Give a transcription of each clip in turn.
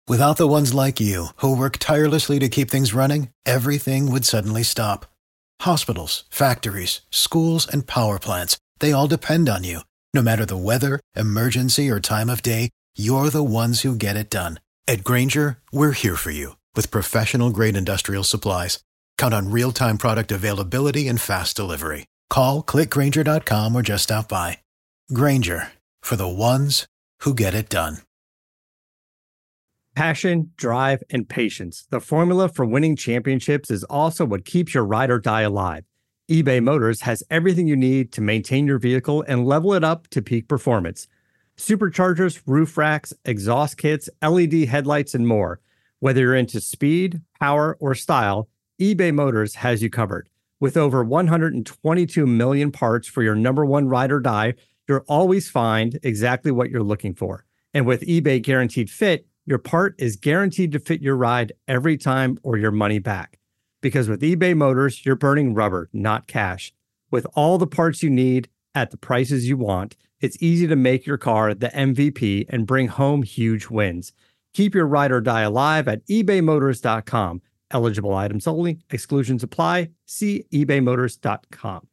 Without the ones like you, who work tirelessly to keep things running, everything would suddenly stop. Hospitals, factories, schools, and power plants, they all depend on you. No matter the weather, emergency, or time of day, you're the ones who get it done. At Grainger, we're here for you with professional-grade industrial supplies. Count on real-time product availability and fast delivery. Call, click Grainger.com, or just stop by. Grainger, for the ones who get it done. Passion, drive, and patience. The formula for winning championships is also what keeps your ride or die alive. eBay Motors has everything you need to maintain your vehicle and level it up to peak performance. Superchargers, roof racks, exhaust kits, LED headlights, and more. Whether you're into speed, power, or style, eBay Motors has you covered. With over 122 million parts for your number one ride or die, you'll always find exactly what you're looking for. And with eBay Guaranteed Fit, your part is guaranteed to fit your ride every time or your money back. Because with eBay Motors, you're burning rubber, not cash. With all the parts you need at the prices you want, it's easy to make your car the MVP and bring home huge wins. Keep your ride or die alive at ebaymotors.com. Eligible items only. Exclusions apply. See ebaymotors.com.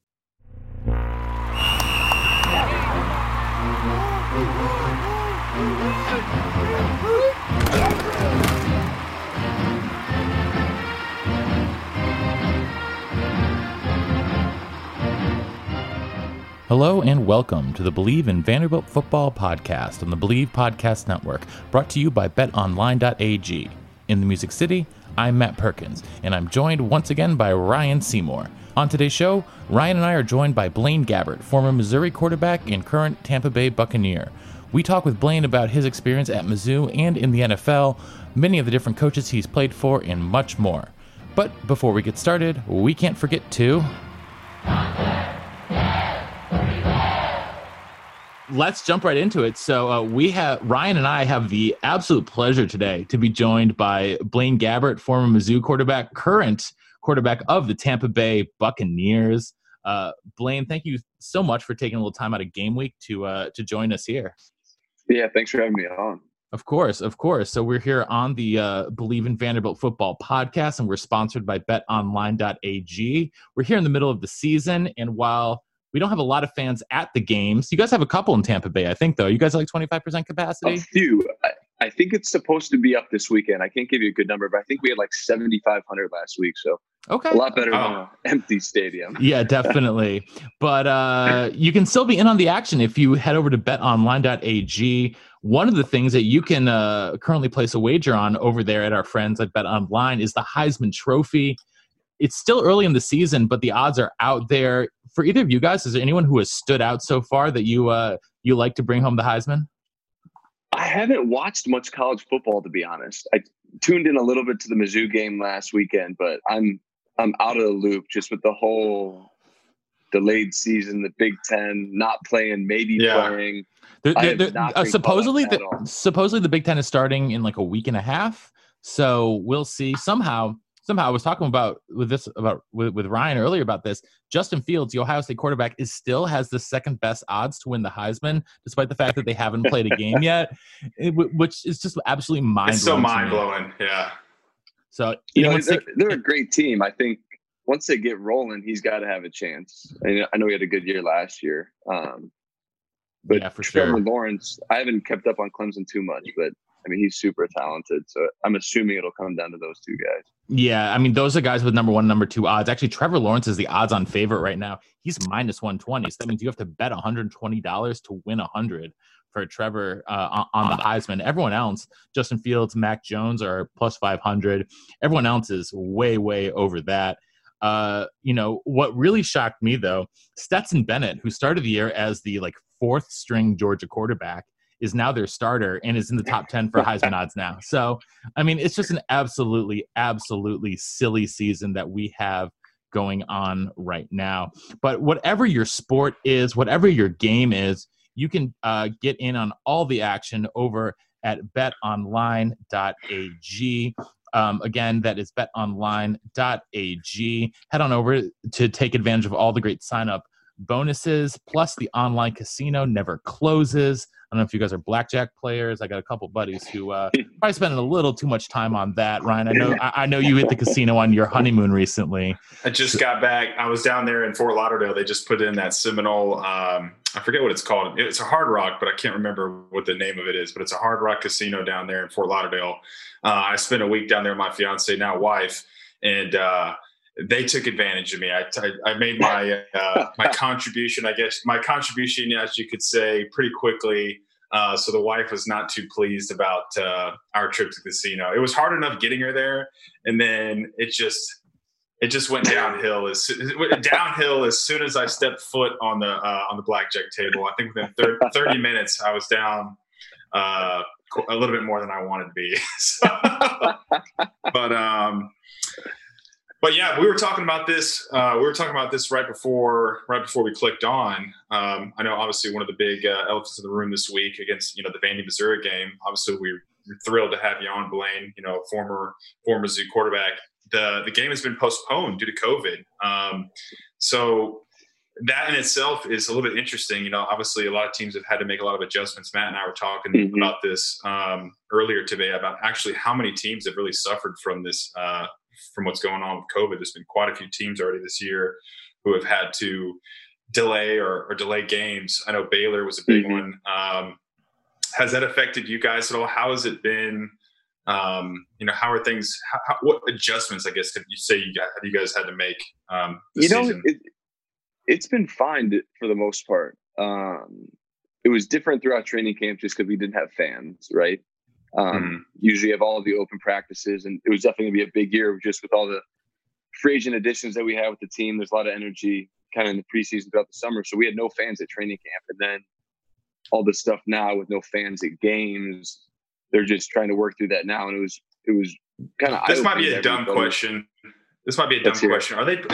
Hello and welcome to the Believe in Vanderbilt Football podcast on the Believe Podcast Network, brought to you by betonline.ag. In the Music City, I'm Matt Perkins, and I'm joined once again by Ryan Seymour. On today's show, Ryan and I are joined by Blaine Gabbert, former Missouri quarterback and current Tampa Bay Buccaneer. We talk with Blaine about his experience at Mizzou and in the NFL, many of the different coaches he's played for, and much more. But before we get started, we can't forget to... Let's jump right into it. So Ryan and I have the absolute pleasure today to be joined by Blaine Gabbert, former Mizzou quarterback, current quarterback of the Tampa Bay Buccaneers. Blaine, thank you so much for taking a little time out of game week to join us here. Yeah, thanks for having me on. Of course. So we're here on the Believe in Vanderbilt Football podcast, and we're sponsored by betonline.ag. We're here in the middle of the season, and while we don't have a lot of fans at the games, you guys have a couple in Tampa Bay, I think, though. You guys are like 25% capacity? A few. I think it's supposed to be up this weekend. I can't give you a good number, but I think we had like 7,500 last week, so okay, a lot better than an empty stadium. Yeah, definitely. But you can still be in on the action if you head over to betonline.ag. One of the things that you can currently place a wager on over there at our friends at BetOnline is the Heisman Trophy. It's still early in the season, but the odds are out there. For either of you guys, is there anyone who has stood out so far that you like to bring home the Heisman? I haven't watched much college football, to be honest. I tuned in a little bit to the Mizzou game last weekend, but I'm out of the loop just with the whole delayed season, the Big Ten not playing, maybe playing. Supposedly the Big Ten is starting in like a week and a half, so we'll see. Somehow I was talking with Ryan earlier about this. Justin Fields, the Ohio State quarterback, still has the second best odds to win the Heisman, despite the fact that they haven't played a game yet, which is just absolutely mind-blowing. It's so mind-blowing, yeah. So they're a great team. I think once they get rolling, he's got to have a chance. I know he had a good year last year, but yeah, for Trevor sure. Lawrence, I haven't kept up on Clemson too much, but I mean, he's super talented, so I'm assuming it'll come down to those two guys. Yeah, I mean, those are guys with number one, number two odds. Actually, Trevor Lawrence is the odds-on favorite right now. He's minus 120, so that means you have to bet $120 to win 100 for Trevor on the Heisman. Everyone else, Justin Fields, Mac Jones, are plus 500. Everyone else is way, way over that. What really shocked me, though, Stetson Bennett, who started the year as the fourth-string Georgia quarterback, is now their starter and is in the top 10 for Heisman odds now. So, I mean, it's just an absolutely, absolutely silly season that we have going on right now. But whatever your sport is, whatever your game is, you can get in on all the action over at betonline.ag. Again, that is betonline.ag. Head on over to take advantage of all the great sign-up bonuses, plus the online casino never closes. don't know if you guys are blackjack players. I got a couple buddies who probably spending a little too much time on that. Ryan, I know you hit the casino on your honeymoon recently. I just got back. I was down there in Fort Lauderdale. They just put in that Seminole, I forget what it's called. It's a Hard Rock, but I can't remember what the name of it is. But it's a Hard Rock casino down there in Fort Lauderdale. I spent a week down there with my fiance, now wife, and they took advantage of me. I made my my contribution, as you could say, pretty quickly. So the wife was not too pleased about our trip to the casino. It was hard enough getting her there, and then it just went downhill. Downhill as soon as I stepped foot on the blackjack table. I think within 30 minutes, I was down a little bit more than I wanted to be. But yeah, we were talking about this. Right before we clicked on. I know, obviously, one of the big elephants in the room this week against the Vandy Missouri game. Obviously, we're thrilled to have you on, Blaine. Former Mizzou quarterback. The game has been postponed due to COVID. So that in itself is a little bit interesting. Obviously, a lot of teams have had to make a lot of adjustments. Matt and I were talking about this earlier today about actually how many teams have really suffered from this. From what's going on with COVID. There's been quite a few teams already this year who have had to delay or delay games. I know Baylor was a big one. Has that affected you guys at all? How has it been? How are things? What adjustments, I guess, have you guys had to make this season? It's been fine for the most part. It was different throughout training camp just because we didn't have fans, right? Usually have all of the open practices, and it was definitely gonna be a big year just with all the free agent additions that we have with the team. There's a lot of energy kind of in the preseason throughout the summer. So we had no fans at training camp, and then all this stuff now with no fans at games, they're just trying to work through that now. And it was kind of, this might be a dumb question. Are they,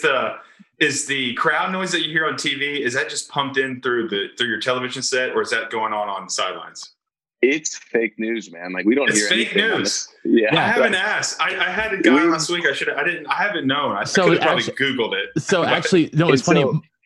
is the crowd noise that you hear on TV, is that just pumped in through your television set, or is that going on the sidelines? It's fake news, man. Like, we don't hear anything. It's fake news. Yeah. I haven't asked. I had a guy last week. I haven't known. I could have probably Googled it. So actually, no, it's funny.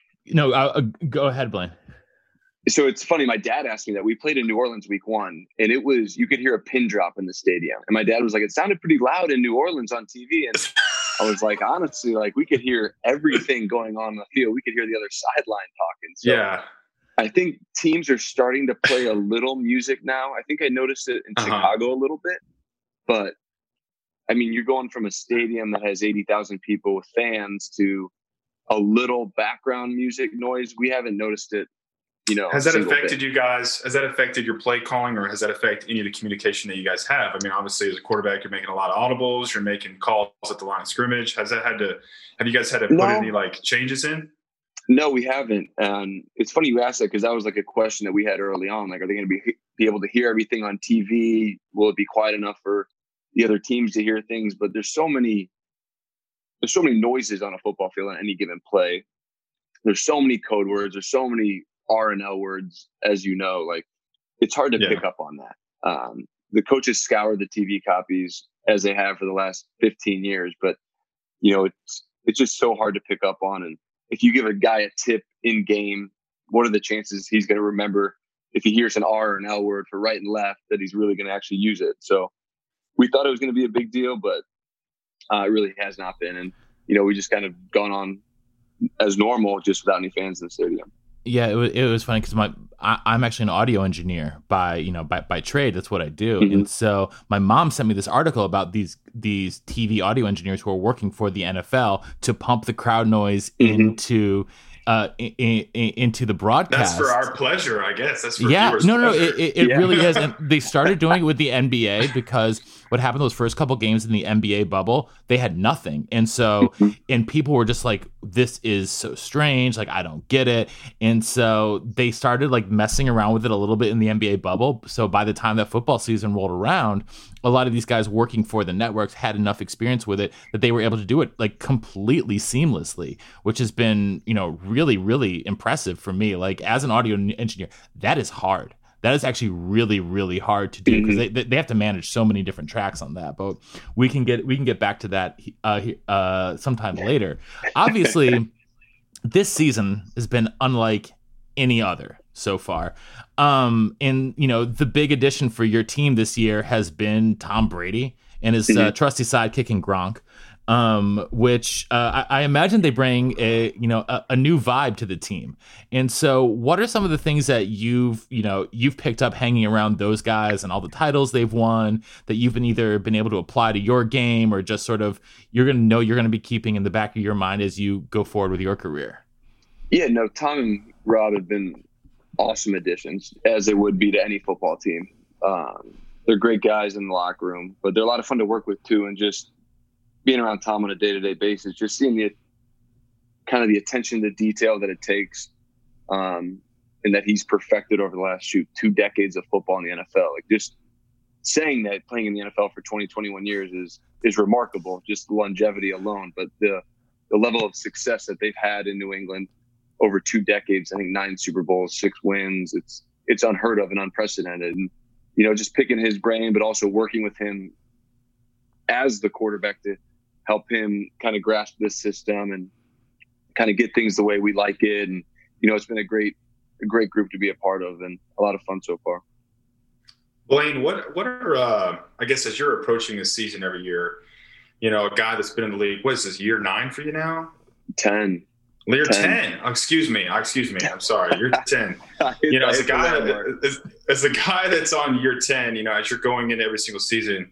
Go ahead, Blaine. So it's funny. My dad asked me that. We played in New Orleans week 1, and you could hear a pin drop in the stadium. And my dad was like, it sounded pretty loud in New Orleans on TV. And I was like, honestly, like, we could hear everything going on in the field. We could hear the other sideline talking. So yeah. I think teams are starting to play a little music now. I think I noticed it in Chicago a little bit. But, I mean, you're going from a stadium that has 80,000 people with fans to a little background music noise. We haven't noticed it, Has that affected you guys? Has that affected your play calling, or has that affected any of the communication that you guys have? I mean, obviously, as a quarterback, you're making a lot of audibles. You're making calls at the line of scrimmage. Have you guys had to put any, changes in? No, we haven't. It's funny you asked that, because that was like a question that we had early on. Like, are they going to be able to hear everything on TV? Will it be quiet enough for the other teams to hear things? But there's so many noises on a football field on any given play. There's so many code words. There's so many R&L words, as you know. Like, it's hard to pick up on that. The coaches scour the TV copies as they have for the last 15 years, but it's just so hard to pick up on. And if you give a guy a tip in game, what are the chances he's going to remember, if he hears an R or an L word for right and left, that he's really going to actually use it? So we thought it was going to be a big deal, but it really has not been. And, we just kind of gone on as normal, just without any fans in the stadium. Yeah, it was funny because I'm actually an audio engineer by trade. That's what I do. And so my mom sent me this article about these TV audio engineers who are working for the NFL to pump the crowd noise into the broadcast. That's for our pleasure, I guess. That's for viewers' pleasure. It really is. And they started doing it with the NBA because what happened those first couple games in the NBA bubble, they had nothing. And so, and people were just like, this is so strange. Like, I don't get it. And so they started like messing around with it a little bit in the NBA bubble. So by the time that football season rolled around, a lot of these guys working for the networks had enough experience with it that they were able to do it like completely seamlessly, which has been, really, really impressive for me. Like, as an audio engineer, that is hard. That is actually really, really hard to do because they have to manage so many different tracks on that. But we can get back to that sometime later. Obviously, this season has been unlike any other so far. And, you know, the big addition for your team this year has been Tom Brady and his trusty sidekick in Gronk, which I imagine they bring a new vibe to the team. And so what are some of the things that you've picked up hanging around those guys and all the titles they've won that you've been able to apply to your game, or just sort of you're going to be keeping in the back of your mind as you go forward with your career? Yeah, no, Tom and Rob have been awesome additions, as they would be to any football team. They're great guys in the locker room, but they're a lot of fun to work with too. And just being around Tom on a day-to-day basis, just seeing the kind of the attention to detail that it takes, and that he's perfected over the last 2 decades of football in the NFL. Like, just saying that playing in the NFL for 20, 21 years is remarkable, just the longevity alone. But the level of success that they've had in New England over 2 decades, I think 9 Super Bowls, 6 wins, it's unheard of and unprecedented. And, you know, just picking his brain, but also working with him as the quarterback to help him kind of grasp this system and kind of get things the way we like it. And, you know, it's been a great group to be a part of, and a lot of fun so far. Blaine, what are I guess as you're approaching this season every year, you know, a guy that's been in the league, what is this, year 9 for you now? 10. You're 10. Excuse me. I'm sorry. You're 10. You know, as a guy that's on year 10, you know, as you're going in every single season,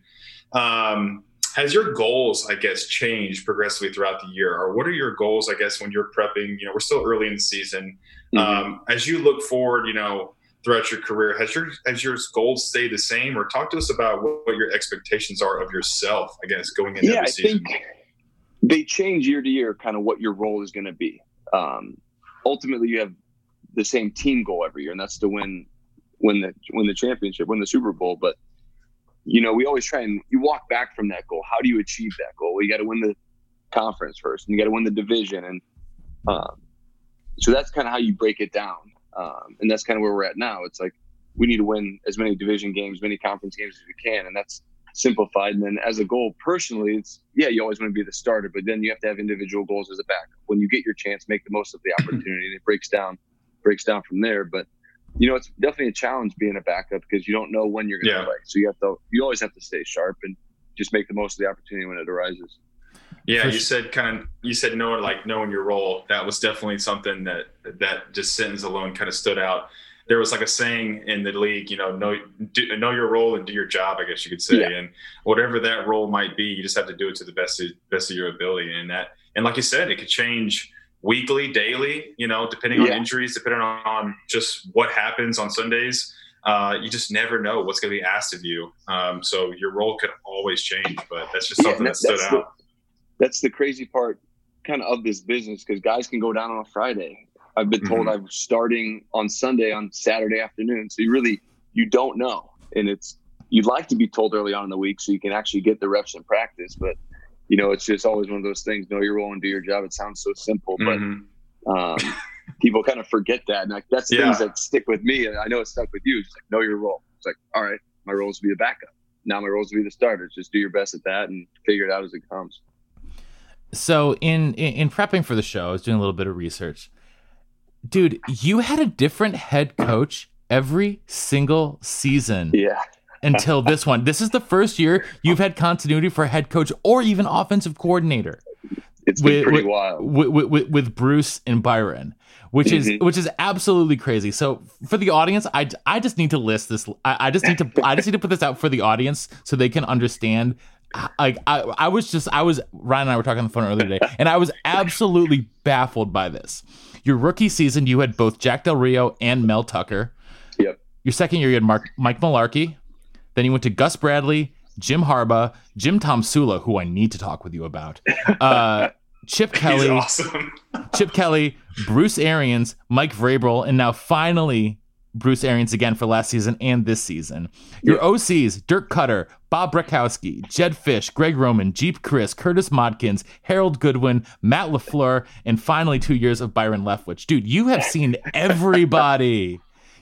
has your goals, I guess, changed progressively throughout the year? Or what are your goals, I guess, when you're prepping? You know, we're still early in the season. As you look forward, you know, throughout your career, has your goals stayed the same? Or talk to us about what your expectations are of yourself, I guess, going into every season. I think they change year to year, kind of what your role is going to be. Ultimately, you have the same team goal every year, and that's to win the championship, win the Super Bowl. But, you know, we always try and you walk back from that goal. How do you achieve that goal? Well, you got to win the conference first, and you got to win the division. And so that's kind of how you break it down. And that's kind of where we're at now. It's like we need to win as many division games, many conference games as we can, and that's simplified. And then as a goal personally, it's you always want to be the starter, but then you have to have individual goals as a backup. When you get your chance, make the most of the opportunity, and it breaks down from there. But, you know, it's definitely a challenge being a backup because you don't know when you're going to play. So you always have to stay sharp and just make the most of the opportunity when it arises. Yeah, you said knowing your role. That was definitely something that just sentence alone kind of stood out. There was like a saying in the league, you know your role and do your job, I guess you could say. Yeah. And whatever that role might be, you just have to do it to the best of your ability. And like you said, it could change weekly, daily, you know, depending on injuries, depending on just what happens on Sundays. You just never know what's going to be asked of you. So your role could always change, but that's just something that stood out. That's the crazy part kind of this business, because guys can go down on a Friday. I've been told I'm starting on Sunday on Saturday afternoon. So you don't know. And you'd like to be told early on in the week so you can actually get the reps in practice. But, you know, it's just always one of those things, know your role and do your job. It sounds so simple, but people kind of forget that. And like, that's the things that stick with me. And I know it stuck with you. It's like, know your role. It's like, all right, my role is to be the backup. Now my role is to be the starter. Just do your best at that and figure it out as it comes. So in prepping for the show, I was doing a little bit of research. Dude, you had a different head coach every single season until this one. This is the first year you've had continuity for head coach or even offensive coordinator. It's been pretty wild. With Bruce and Byron, which is absolutely crazy. So for the audience, I just need to list this. I just need to put this out for the audience so they can understand. Like Ryan and I were talking on the phone earlier today, and I was absolutely baffled by this. Your rookie season, you had both Jack Del Rio and Mel Tucker. Yep. Your second year, you had Mike Mularkey. Then you went to Gus Bradley, Jim Harbaugh, Jim Tomsula, who I need to talk with you about. Chip Kelly. He's awesome. Chip Kelly, Bruce Arians, Mike Vrabel, and now finally Bruce Arians again for last season and this season. Your OCs, Dirk Cutter, Bob Brekowski, Jed Fish, Greg Roman, Jeep Chris, Curtis Modkins, Harold Goodwin, Matt LaFleur, and finally 2 years of Byron Leftwich. Dude, you have seen everybody.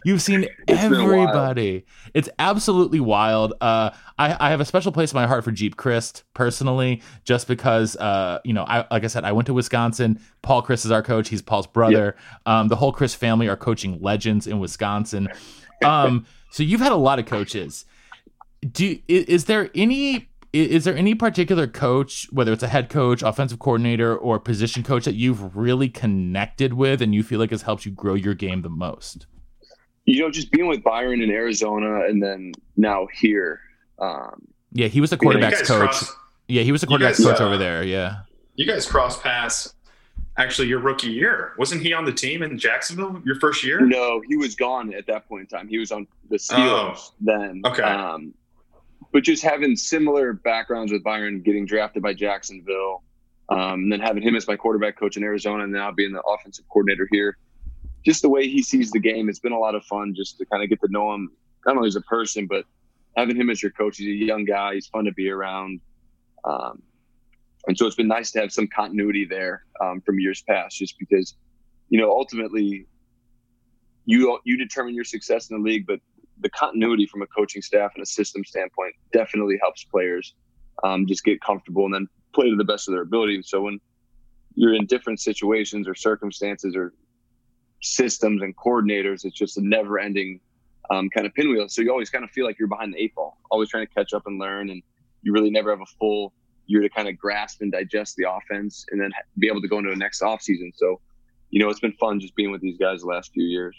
You've seen everybody. It's absolutely wild. I have a special place in my heart for Jeep Christ personally, just because, like I said, I went to Wisconsin. Paul Christ is our coach. He's Paul's brother. Yep. The whole Christ family are coaching legends in Wisconsin. So you've had a lot of coaches. Is there any particular coach, whether it's a head coach, offensive coordinator, or position coach, that you've really connected with and you feel like has helped you grow your game the most? Just being with Byron in Arizona and then now here. He was the quarterback's coach. He was the quarterback's coach over there. Yeah. You guys cross paths actually your rookie year. Wasn't he on the team in Jacksonville your first year? No, he was gone at that point in time. He was on the Steelers then. Okay. But just having similar backgrounds with Byron, getting drafted by Jacksonville, and then having him as my quarterback coach in Arizona, and now being the offensive coordinator here, just the way he sees the game, it's been a lot of fun just to kind of get to know him, not only as a person, but having him as your coach. He's a young guy. He's fun to be around. And so it's been nice to have some continuity there from years past, just because, ultimately you determine your success in the league, but the continuity from a coaching staff and a system standpoint definitely helps players just get comfortable and then play to the best of their ability. So when you're in different situations or circumstances or systems and coordinators, it's just a never ending kind of pinwheel. So you always kind of feel like you're behind the eight ball, always trying to catch up and learn. And you really never have a full year to kind of grasp and digest the offense and then be able to go into the next off season. So, it's been fun just being with these guys the last few years.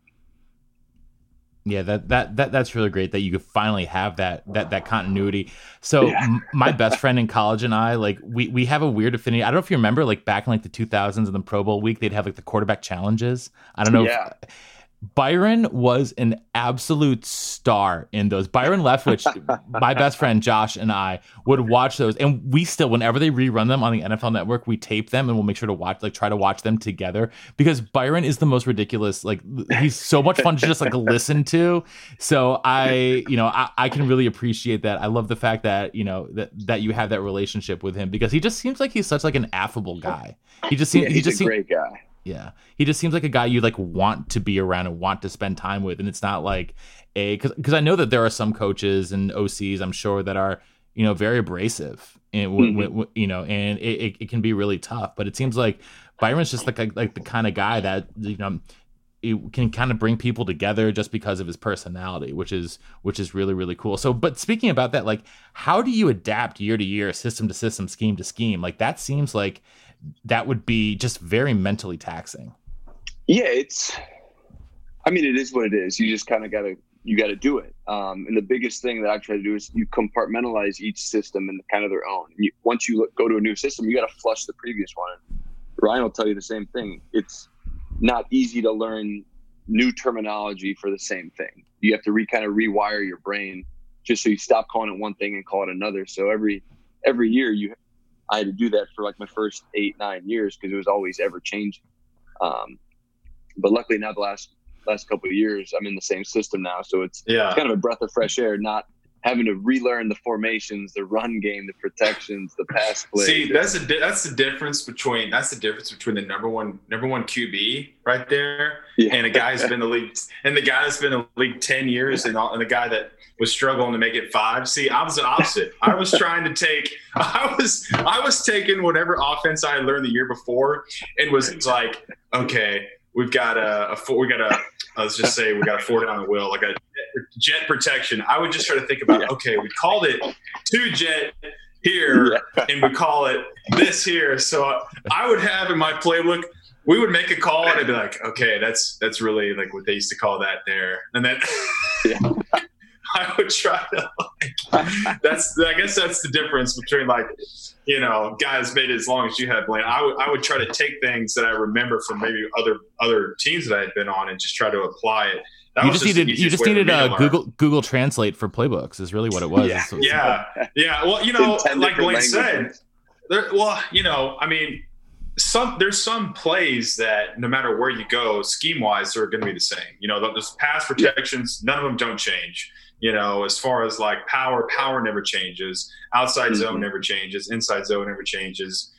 Yeah, that's really great that you could finally have that continuity. So my best friend in college and I, like, we have a weird affinity. I don't know if you remember, like, back in like the 2000s in the Pro Bowl week, they'd have like the quarterback challenges. I don't know. Yeah. Byron was an absolute star in those. Byron Leftwich, my best friend Josh and I would watch those, and we still, whenever they rerun them on the NFL Network, we tape them and we'll make sure to try to watch them together, because Byron is the most ridiculous. Like, he's so much fun to just like listen to. So I can really appreciate that. I love the fact that that you have that relationship with him, because he just seems like he's such like an affable guy. He's a great guy. Yeah, he just seems like a guy you like want to be around and want to spend time with, and it's not like because I know that there are some coaches and OCs, I'm sure, that are very abrasive, and and it can be really tough. But it seems like Byron's just like the kind of guy that it can kind of bring people together just because of his personality, which is really, really cool. So, but speaking about that, like, how do you adapt year to year, system to system, scheme to scheme? Like, that seems like that would be just very mentally taxing. Yeah, it is what it is. You just kind of got to do it. And the biggest thing that I try to do is you compartmentalize each system in kind of their own. Once you go to a new system, you got to flush the previous one. Ryan will tell you the same thing. It's not easy to learn new terminology for the same thing. You have to kind of rewire your brain just so you stop calling it one thing and call it another. So every year I had to do that for like my first 8-9 years, because it was always ever changing. But luckily now the last couple of years I'm in the same system now, so it's kind of a breath of fresh air, not having to relearn the formations, the run game, the protections, the pass play. See, that's the difference between the number one QB right there, and a guy who's been in the league, and the guy that's been in the league 10 years, and the guy that was struggling to make it 5. See, I was the opposite. I was trying to I was taking whatever offense I had learned the year before, and was like, okay, we've got let's just say we got a 4 down the wheel, like a jet protection. I would just try to think about, okay, we called it 2 jet here, and we call it this here. So I would have in my playbook, we would make a call, and I'd be like, okay, that's really like what they used to call that there. And then I would try to I guess that's the difference between guys made it as long as you had, Blaine. I would try to take things that I remember from maybe other teams that I had been on and just try to apply it. You just needed Google Translate for playbooks is really what it was. Yeah. Well, like Blaine said, there's some plays that no matter where you go, scheme wise, they're going to be the same. Those pass protections, none of them don't change. As far as like power never changes. Outside zone never changes. Inside zone never changes.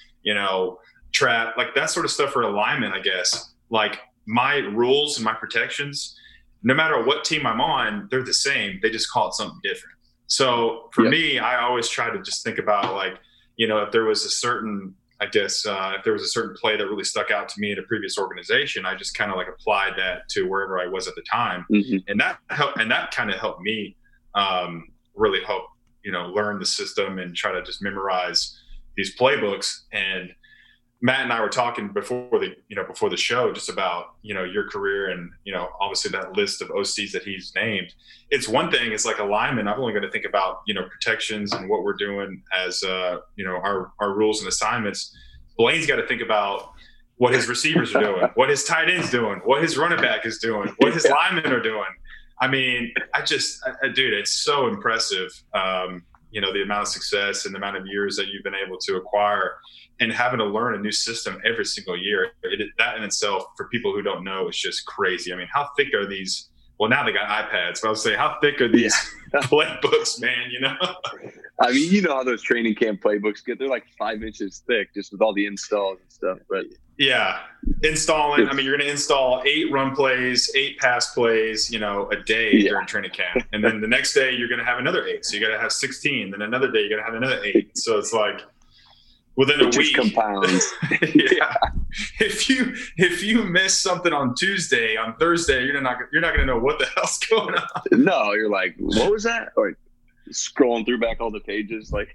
Trap, like that sort of stuff for alignment, I guess. Like my rules and my protections, no matter what team I'm on, they're the same. They just call it something different. So for me, I always try to just think about like, if there was a certain, if there was a certain play that really stuck out to me in a previous organization, I just kind of like applied that to wherever I was at the time. And that kind of helped me really help, learn the system and try to just memorize these playbooks. And Matt and I were talking before the show just about, your career and, obviously that list of OCs that he's named. It's one thing, it's like a lineman. I'm only going to think about, protections and what we're doing as, our rules and assignments. Blaine's got to think about what his receivers are doing, what his tight end's doing, what his running back is doing, what his linemen are doing. I mean, dude, it's so impressive. The amount of success and the amount of years that you've been able to acquire and having to learn a new system every single year. That in itself, for people who don't know, is just crazy. I mean, how thick are these? Well, now they got iPads, but I would say, how thick are these playbooks, man? I mean, how those training camp playbooks get? They're like 5 inches thick, just with all the installs and stuff. But yeah, installing. I mean, you're going to install 8 run plays, 8 pass plays, a day during training camp, and then the next day you're going to have another 8. So you got to have 16. Then another day you're going to have another 8. So it's like within a week. Compounds. Yeah. If you miss something on Tuesday, on Thursday, you're not going to know what the hell's going on. No, you're like, what was that? Or scrolling through back all the pages, like.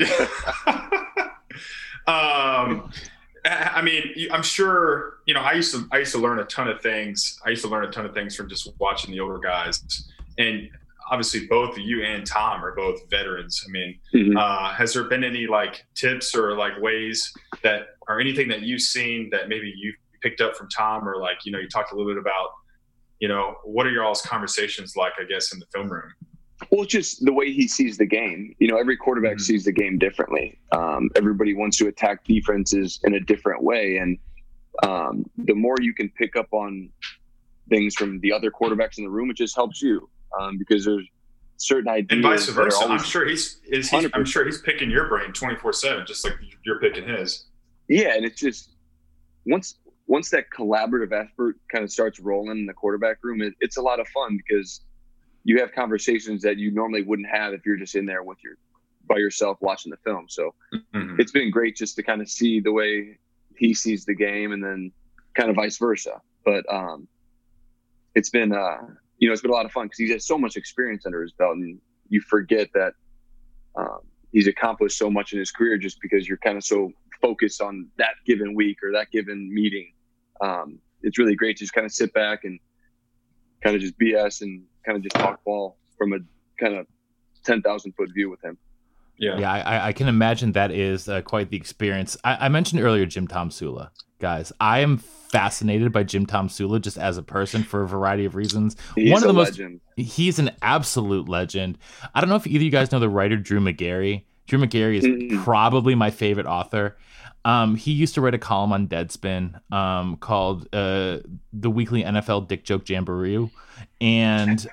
I mean, I'm sure, I used to learn a ton of things. I used to learn a ton of things from just watching the older guys. And obviously both you and Tom are both veterans. I mean, has there been any like tips or like ways that, or anything that you've seen that maybe you picked up from Tom, or like, you talked a little bit about, what are your all's conversations like, I guess, in the film room? Well, just the way he sees the game. Every quarterback sees the game differently. Everybody wants to attack defenses in a different way. And the more you can pick up on things from the other quarterbacks in the room, it just helps you because there's certain ideas. And vice versa. I'm sure he's picking your brain 24/7, just like you're picking his. Yeah. And it's just once that collaborative effort kind of starts rolling in the quarterback room, it's a lot of fun because you have conversations that you normally wouldn't have if you're just in there by yourself watching the film. So it's been great just to kind of see the way he sees the game and then kind of vice versa. But it's been a lot of fun because he has so much experience under his belt, and you forget that he's accomplished so much in his career just because you're kind of so focused on that given week or that given meeting. It's really great to just kind of sit back and kind of just BS and kind of just talk ball from a kind of 10,000 foot view with him. Yeah, I can imagine that is quite the experience. I mentioned earlier Jim Tomsula. Guys, I am fascinated by Jim Tomsula just as a person for a variety of reasons. He's a legend. He's an absolute legend. I don't know if either of you guys know the writer Drew Magary. Drew Magary is probably my favorite author. He used to write a column on Deadspin called The Weekly NFL Dick Joke Jamboree. And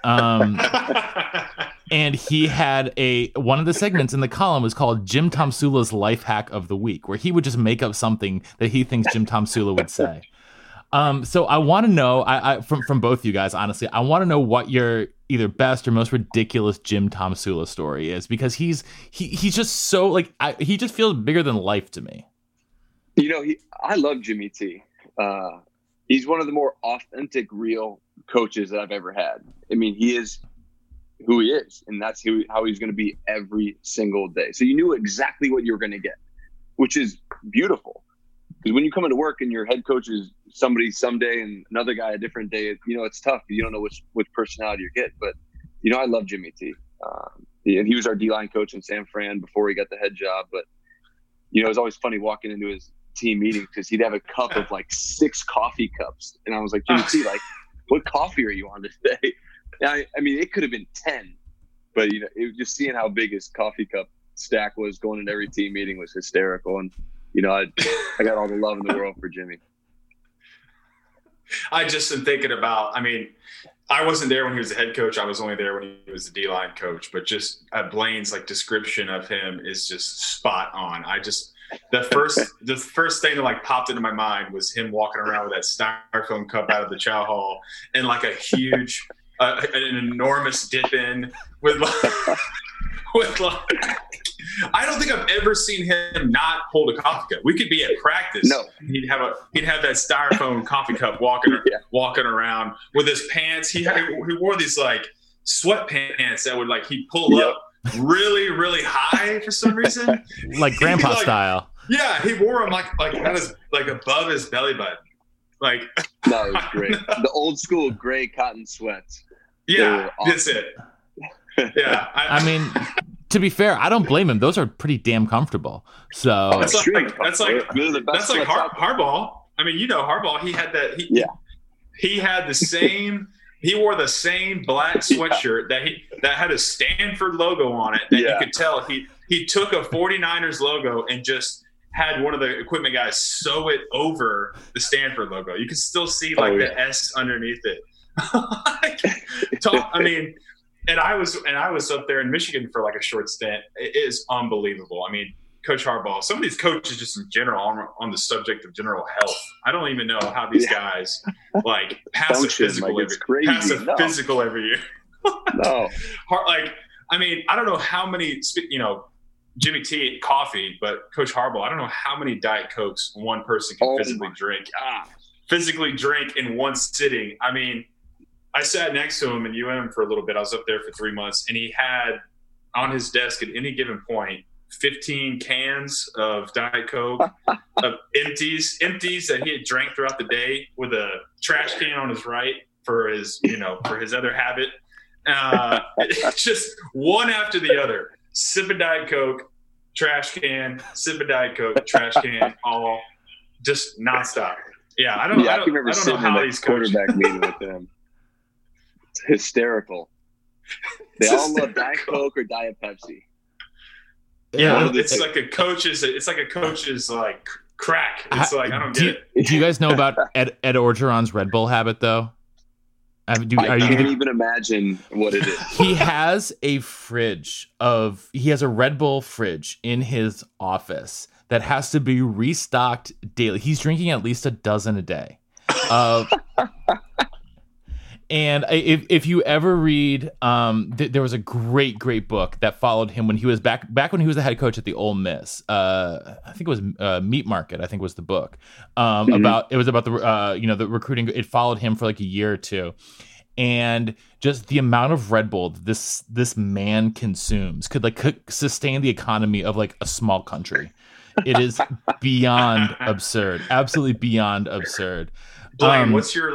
and he had one of the segments in the column was called Jim Tomsula's Life Hack of the Week, where he would just make up something that he thinks Jim Tomsula would say. So I want to know, from both of you guys, honestly, I want to know what your either best or most ridiculous Jim Tomsula story is, because he's just so like he just feels bigger than life to me. I love Jimmy T. He's one of the more authentic, real coaches that I've ever had. I mean, he is who he is, and that's how he's going to be every single day. So you knew exactly what you were going to get, which is beautiful. Because when you come into work and your head coach is somebody someday and another guy a different day, it's tough. You don't know which personality you get. But, I love Jimmy T. And he was our D-line coach in San Fran before he got the head job. But, it was always funny walking into his team meetings because he'd have a cup of like 6 coffee cups. And I was like, Jimmy T, like, what coffee are you on today? I mean, it could have been 10. But, it was just seeing how big his coffee cup stack was going into every team meeting was hysterical. And, I got all the love in the world for Jimmy. I just am thinking about, I wasn't there when he was the head coach. I was only there when he was the D-line coach. But just Blaine's description of him is just spot on. The first thing that popped into my mind was him walking around with that styrofoam cup out of the chow hall and a huge an enormous dip in with I don't think I've ever seen him not hold a coffee cup. We could be at practice. No, he'd have that styrofoam coffee cup walking around with his pants. He wore these like sweatpants that would like he'd pull up really, really high for some reason, like grandpa style. Yeah, he wore them like that is like above his belly button. Like no, it was great. The old school gray cotton sweats. Yeah, awesome. That's it. Yeah, I mean, to be fair, I don't blame him. Those are pretty damn comfortable. So that's like Harbaugh. I mean, Harbaugh. He had that. He had the same. He wore the same black sweatshirt that had a Stanford logo on it. That you could tell he took a 49ers logo and just had one of the equipment guys sew it over the Stanford logo. You could still see the S underneath it. I mean. And I was up there in Michigan for like a short stint. It is unbelievable. I mean, Coach Harbaugh, some of these coaches just in general on the subject of general health. I don't even know how these guys like pass a physical every year. No. I mean, I don't know how many, Jimmy T ate coffee, but Coach Harbaugh, I don't know how many Diet Cokes one person can physically drink in one sitting. I mean, I sat next to him in UM for a little bit. I was up there for 3 months, and he had on his desk at any given point 15 cans of Diet Coke, of empties that he had drank throughout the day, with a trash can on his right for his other habit. It's just one after the other. Sip of Diet Coke, trash can, sip of Diet Coke, trash can, all just nonstop. Yeah, I can remember sitting in that quarterback meeting with him. It's hysterical. They all love Diet Coke or Diet Pepsi. Yeah, it's like a coach's like crack. It's like I don't get it. Do you guys know about Ed Orgeron's Red Bull habit though? I can't even imagine what it is. He has a Red Bull fridge in his office that has to be restocked daily. He's drinking at least a dozen a day. And if you ever read, there was a great book that followed him when he was back when he was the head coach at the Ole Miss. I think it was Meat Market. I think was the book about the recruiting. It followed him for like a year or two, and just the amount of Red Bull this man consumes could sustain the economy of like a small country. It is beyond absurd, absolutely beyond absurd. Blaine, what's your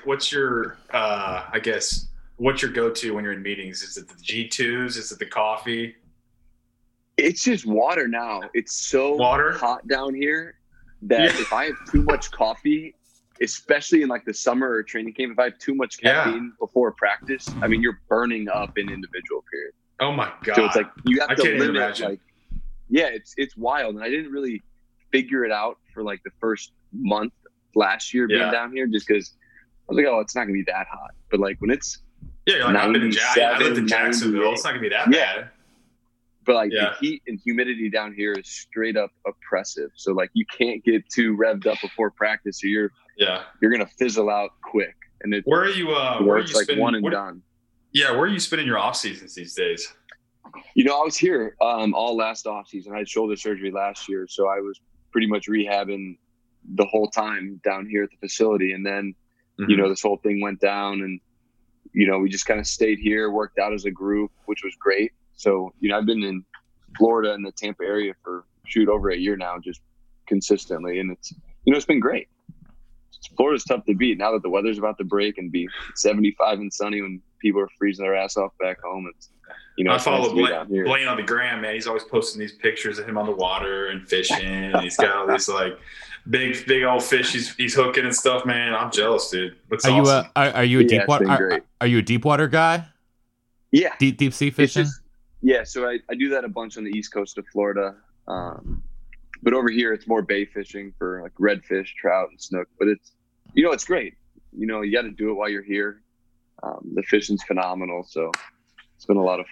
go-to when you're in meetings? Is it the G2s? Is it the coffee? It's just water now. It's so hot down here that if I have too much coffee, especially in like the summer or training camp, if I have too much caffeine before practice, I mean, you're burning up in individual period. Oh my God. So it's like you have to limit it's wild. And I didn't really figure it out for like the first month last year being down here, just because I was like, it's not gonna be that hot. But like when it's I lived in Jacksonville, it's not gonna be that bad. But like the heat and humidity down here is straight up oppressive. So like you can't get too revved up before practice, or you're gonna fizzle out quick. And where are you? Where are you like spending, one and done? Yeah, where are you spending your off seasons these days? I was here all last off season. I had shoulder surgery last year, so I was pretty much rehabbing the whole time down here at the facility. And then, this whole thing went down, and, we just kind of stayed here, worked out as a group, which was great. So, I've been in Florida and the Tampa area for over a year now, just consistently. And it's, it's been great. Florida's tough to beat now that the weather's about to break and be 75 and sunny when people are freezing their ass off back home. It's, I follow Blaine on the gram, man. He's always posting these pictures of him on the water and fishing. And he's got all these like big old fish he's hooking and stuff, man. I'm jealous, dude. That's awesome. Are you a deep water? Are you a deep water guy? Yeah, deep sea fishing. So I do that a bunch on the east coast of Florida, but over here it's more bay fishing for like redfish, trout, and snook. But it's it's great. You got to do it while you're here. The fishing's phenomenal, so it's been a lot of fun.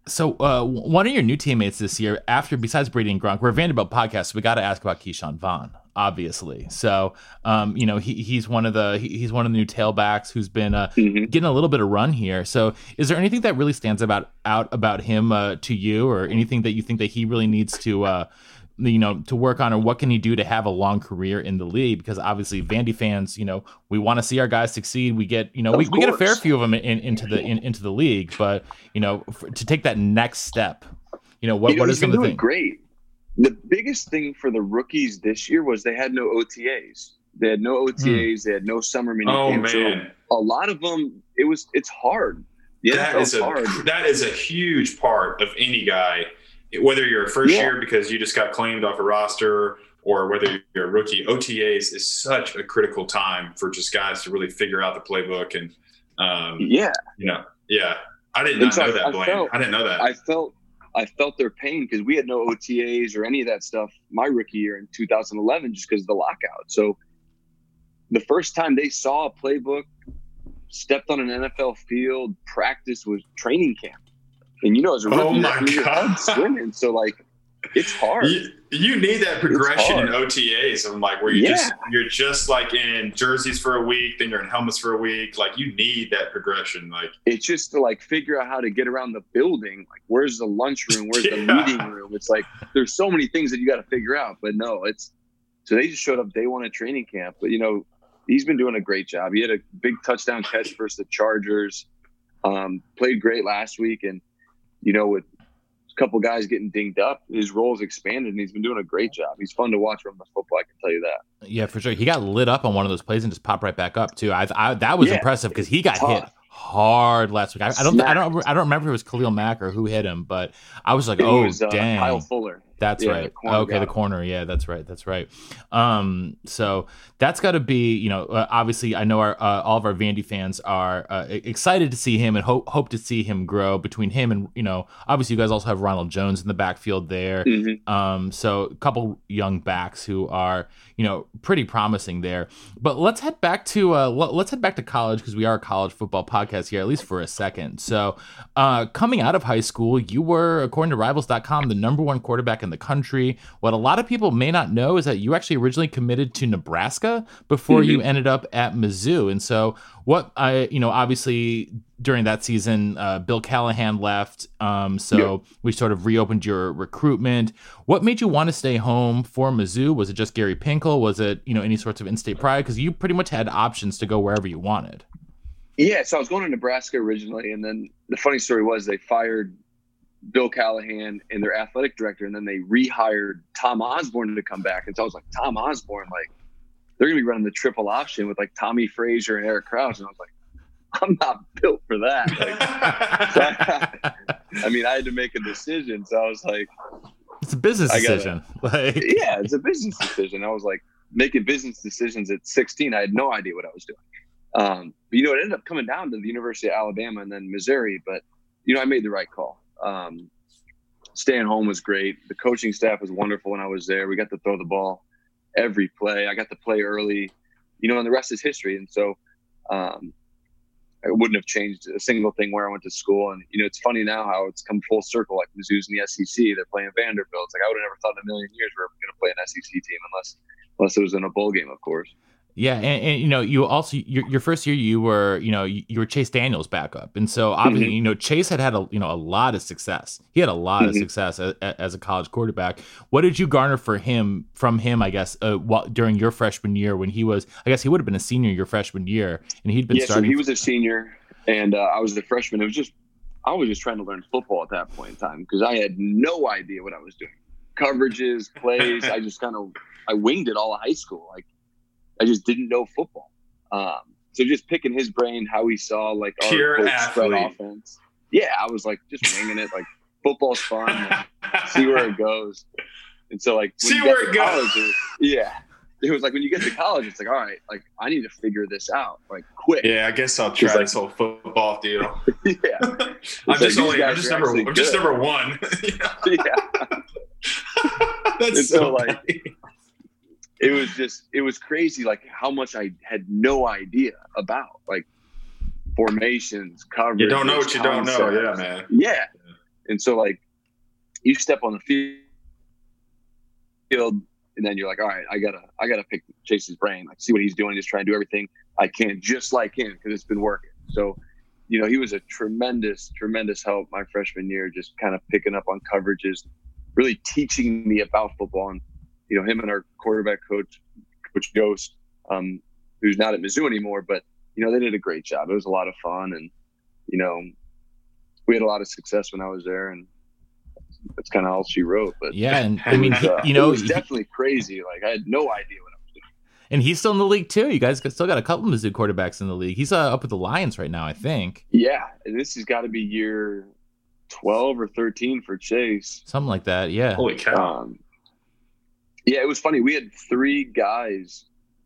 So one of your new teammates this year, besides Brady and Gronk, we're a Vanderbilt podcast, so we got to ask about Keyshawn Vaughn, obviously. So he's one of the new tailbacks who's been getting a little bit of run here. So is there anything that really stands out about him to you, or anything that you think that he really needs to to work on, or what can he do to have a long career in the league? Because obviously Vandy fans, we want to see our guys succeed. We get, we get a fair few of them into the league, but to take that next step, what is some of the things? Great. The biggest thing for the rookies this year was they had no OTAs. They had no OTAs. They had no summer mini camp. So a lot of them, it's hard. That is a huge part of any guy. Whether you're a first year because you just got claimed off a roster, or whether you're a rookie, OTAs is such a critical time for just guys to really figure out the playbook. And I did not know that, Blaine. I didn't know that. I felt their pain because we had no OTAs or any of that stuff my rookie year in 2011 just because of the lockout. So the first time they saw a playbook, stepped on an NFL field, practice was training camp. And as a rookie, you're hard swimming, so it's hard. You need that progression in OTAs, and where you're just in jerseys for a week, then you're in helmets for a week. You need that progression. It's just to figure out how to get around the building. Where's the lunchroom? Where's the meeting room? It's there's so many things that you got to figure out. But no, so they just showed up day one at training camp. But he's been doing a great job. He had a big touchdown catch versus the Chargers. Played great last week, and with a couple guys getting dinged up, his role's expanded, and he's been doing a great job. He's fun to watch from the football, I can tell you that. Yeah, for sure. He got lit up on one of those plays and just popped right back up too. That was impressive because he got hit hard last week. I don't remember if it was Khalil Mack or who hit him, but I was like, dang. Kyle Fuller. That's right. The corner. Yeah, that's right. So that's got to be, obviously I know all of our Vandy fans are excited to see him and hope to see him grow. Between him and, obviously you guys also have Ronald Jones in the backfield there. Mm-hmm. So a couple young backs who are, pretty promising there. But let's head back to college, because we are a college football podcast here, at least for a second. So coming out of high school, you were, according to Rivals.com, the number one quarterback in the country. What a lot of people may not know is that you actually originally committed to Nebraska before you ended up at Mizzou. And so obviously during that season, Bill Callahan left. We sort of reopened your recruitment. What made you want to stay home for Mizzou? Was it just Gary Pinkel? Was it, any sorts of in-state pride? Because you pretty much had options to go wherever you wanted. Yeah. So I was going to Nebraska originally. And then the funny story was they fired Bill Callahan and their athletic director, and then they rehired Tom Osborne to come back. And so I was like, Tom Osborne, they're going to be running the triple option with Tommy Frazier and Eric Krause. And I was like, I'm not built for that. I had to make a decision. So I was like, it's a business decision. Yeah, it's a business decision. I was making business decisions at 16. I had no idea what I was doing. But it ended up coming down to the University of Alabama and then Missouri. But, I made the right call. Staying home was great. The coaching staff was wonderful when I was there. We got to throw the ball every play. I got to play early, and the rest is history. And so I wouldn't have changed a single thing where I went to school. And, it's funny now how it's come full circle, Mizzou's in the SEC. They're playing Vanderbilt. It's I would have never thought in a million years we were going to play an SEC team unless it was in a bowl game, of course. Yeah, and you also your first year you were Chase Daniels' backup, and so obviously Chase had a lot of success. He had a lot of success as a college quarterback. What did you garner from him? I guess during your freshman year when he would have been a senior your freshman year, and he'd been starting. So he was a senior, and I was a freshman. I was just trying to learn football at that point in time because I had no idea what I was doing. Coverages, plays. I winged it all of high school. I just didn't know football. So just picking his brain, how he saw pure our spread offense. Yeah, I was just winging it. Football's fun. See where it goes. And so see where it goes. It was when you get to college, it's all right. I need to figure this out quick. Yeah, I guess I'll try this whole football deal. Yeah, I'm just number one. Yeah, that's so funny. It was crazy how much I had no idea about formations, coverage. You don't know what you don't know. Yeah, man. Yeah. And so like you step on the field and then you're like, all right, I gotta pick Chase's brain, like see what he's doing, just try and do everything I can just like him because it's been working. So, you know, he was a tremendous help my freshman year, just kind of picking up on coverages, really teaching me about football. And, you know, him and our quarterback coach, Coach Ghost, who's not at Mizzou anymore, but, you know, they did a great job. It was a lot of fun. And, you know, we had a lot of success when I was there, and that's kind of all she wrote. But yeah, and I mean, you know, it was definitely crazy. Like I had no idea what I was doing. And he's still in the league too. You guys still got a couple of Mizzou quarterbacks in the league. He's up with the Lions right now, I think. Yeah, and this has got to be year 12 or 13 for Chase, something like that. Yeah. Holy cow. Yeah, it was funny. We had 3 guys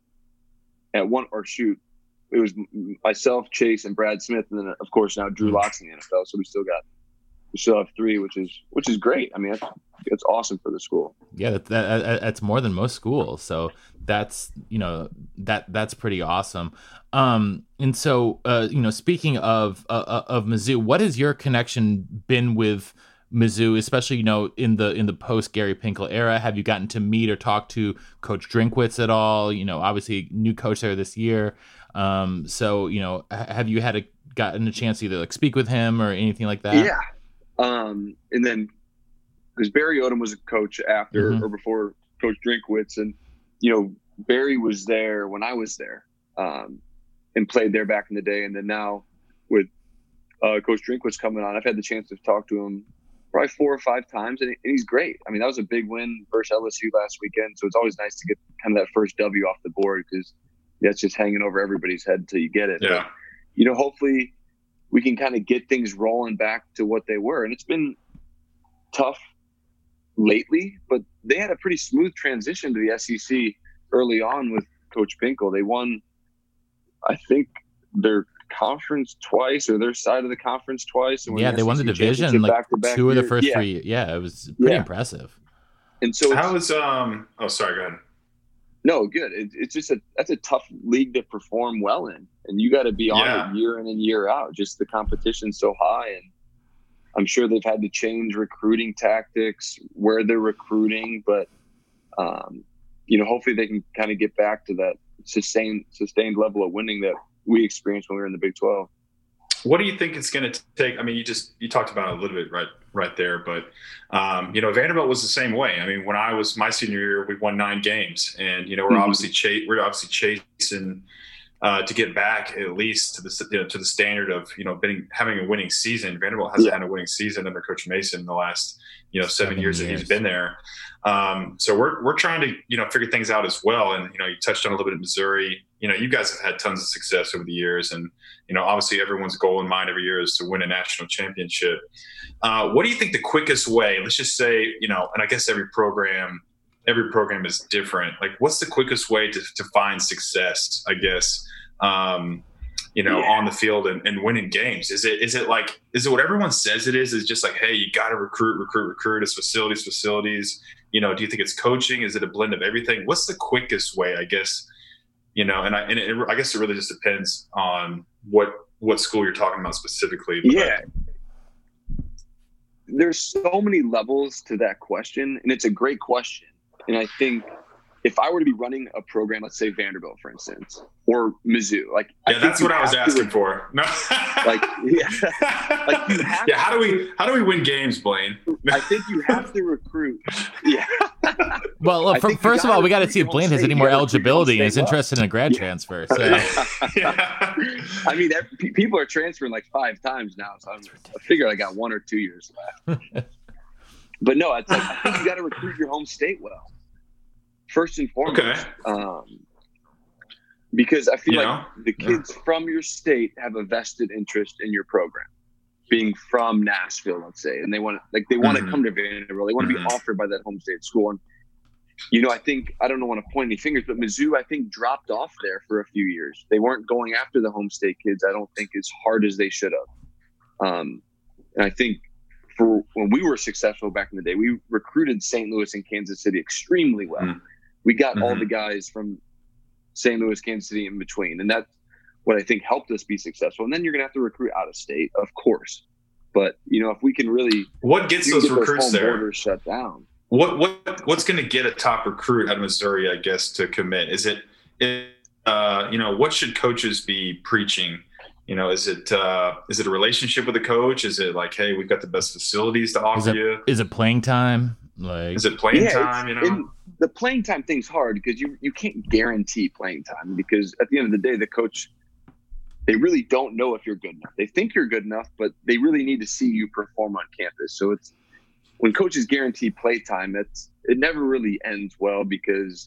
at one, or shoot, it was myself, Chase, and Brad Smith, and then of course now Drew Lock's in the NFL. So we still have 3, which is great. I mean, that's awesome for the school. Yeah, that's more than most schools. So that's, you know, that's pretty awesome. And so, you know, speaking of Mizzou, what has your connection been with Mizzou, especially, you know, in the post Gary Pinkel era? Have you gotten to meet or talk to Coach Drinkwitz at all? You know, obviously new coach there this year. So, you know, have you gotten a chance to either like speak with him or anything like that? Yeah. And then because Barry Odom was a coach after or before Coach Drinkwitz, and, you know, Barry was there when I was there, and played there back in the day. And then now with Coach Drinkwitz coming on, I've had the chance to talk to him probably 4 or 5 times, and he's great. I mean, that was a big win versus LSU last weekend, so it's always nice to get kind of that first W off the board, because that's just hanging over everybody's head until you get it. Yeah. But, you know, hopefully we can kind of get things rolling back to what they were. And it's been tough lately, but they had a pretty smooth transition to the SEC early on with Coach Pinkel. They won, I think, their conference twice, or their side of the conference twice. And yeah, they won the division like back-to-back 2 of the years. first 3. Yeah, it was pretty impressive. And so how was oh, sorry, go ahead. No, good. It's just that's a tough league to perform well in, and you got to be on it year in and year out. Just the competition's so high, and I'm sure they've had to change recruiting tactics, where they're recruiting, but you know, hopefully they can kind of get back to that sustained level of winning that we experienced when we were in the Big 12. What do you think it's going to take? I mean, you talked about it a little bit right there, but you know, Vanderbilt was the same way. I mean, when I was my senior year, we won 9 games, and you know, we're obviously chasing to get back at least to the standard of, you know, having a winning season. Vanderbilt hasn't had a winning season under Coach Mason in the last, you know, 7 years that he's been there. So we're trying to, you know, figure things out as well. And, you know, you touched on a little bit of Missouri. You know, you guys have had tons of success over the years, and, you know, obviously everyone's goal in mind every year is to win a national championship. What do you think the quickest way, let's just say, you know, and I guess every program is different. Like, what's the quickest way to find success, I guess, you know, on the field and winning games? Is it what everyone says it is? Is just like, hey, you got to recruit. It's facilities. You know, do you think it's coaching? Is it a blend of everything? What's the quickest way, I guess, you know, I guess it really just depends on what school you're talking about specifically. But yeah. There's so many levels to that question, and it's a great question. And I think if I were to be running a program, let's say Vanderbilt, for instance, or Mizzou, like, that's what I was asking for. No, like you have. Yeah, how do we win games, Blaine? I think you have to recruit. Yeah. Well, look, first of all, we got to see if Blaine has any more eligibility and is interested in a grad transfer. So. Yeah. I mean, people are transferring like 5 times now, so I figure I got 1 or 2 years left. But no, it's like, I think you got to recruit your home state well, first and foremost. Okay. Because I feel like the kids from your state have a vested interest in your program, being from Nashville, let's say, and they want to come to Vanderbilt. They want to be offered by that home state school. And, you know, I don't want to point any fingers, but Mizzou, I think, dropped off there for a few years. They weren't going after the home state kids, I don't think, as hard as they should have. And I think for when we were successful back in the day, we recruited St. Louis and Kansas City extremely well. We got all the guys from St. Louis, Kansas City in between. And that's what I think helped us be successful. And then you're going to have to recruit out of state, of course. But if we can really, what gets those recruits there? Borders shut down. What's going to get a top recruit out of Missouri, I guess, to commit? Is it what should coaches be preaching? Is it a relationship with the coach? Is it like, hey, we've got the best facilities to offer you? Is it playing time? Is it playing time? The playing time thing's hard because you can't guarantee playing time, because at the end of the day, the coach, they really don't know if you're good enough. They think you're good enough, but they really need to see you perform on campus. So it's when coaches guarantee play time, it never really ends well, because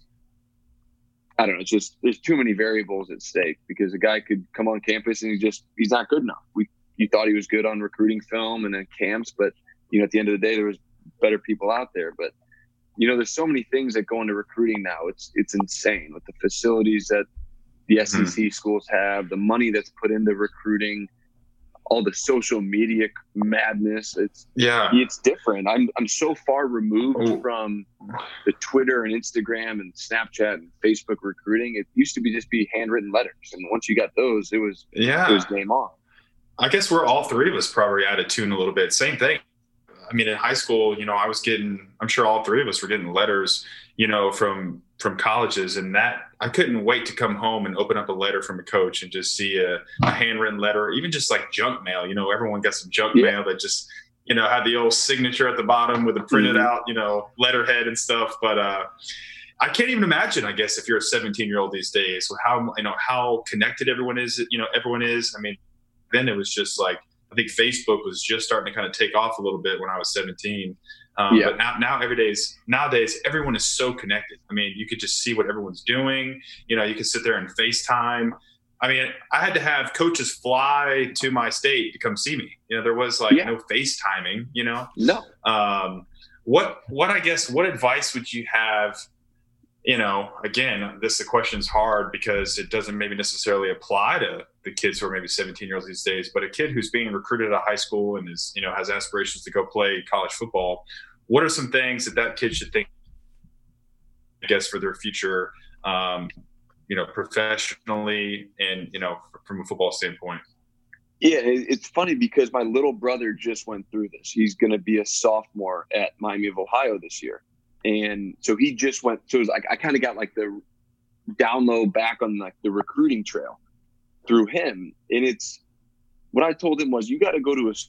I don't know. It's just there's too many variables at stake, because a guy could come on campus and he's not good enough. You thought he was good on recruiting film and then camps, but at the end of the day, there was better people out there. But there's so many things that go into recruiting now. It's insane with the facilities that the SEC schools have, the money that's put into recruiting, all the social media madness. It's different. I'm so far removed from the Twitter and Instagram and Snapchat and Facebook recruiting. It used to be handwritten letters, and once you got those, it was game on. I guess we're all three of us probably out of tune a little bit. Same thing. I mean, in high school, I'm sure all three of us were getting letters, from colleges, and that I couldn't wait to come home and open up a letter from a coach and just see a handwritten letter, or even just like junk mail. Everyone got some junk mail that just, had the old signature at the bottom with a printed out, letterhead and stuff. But I can't even imagine, I guess, if you're a 17-year-old these days, how connected everyone is. I mean, then it was just like, I think Facebook was just starting to kind of take off a little bit when I was 17. But nowadays, everyone is so connected. I mean, you could just see what everyone's doing. You can sit there and FaceTime. I mean, I had to have coaches fly to my state to come see me. There was no FaceTiming, No. What advice would you have? Again, the question is hard because it doesn't maybe necessarily apply to the kids who are maybe 17-year-olds these days, but a kid who's being recruited at high school and is, has aspirations to go play college football. What are some things that kid should think, I guess, for their future, professionally and, from a football standpoint? Yeah, it's funny because my little brother just went through this. He's going to be a sophomore at Miami of Ohio this year. And so he just went, so it was like, I kind of got like the down low back on like the recruiting trail through him. And it's, what I told him was, you got to go to a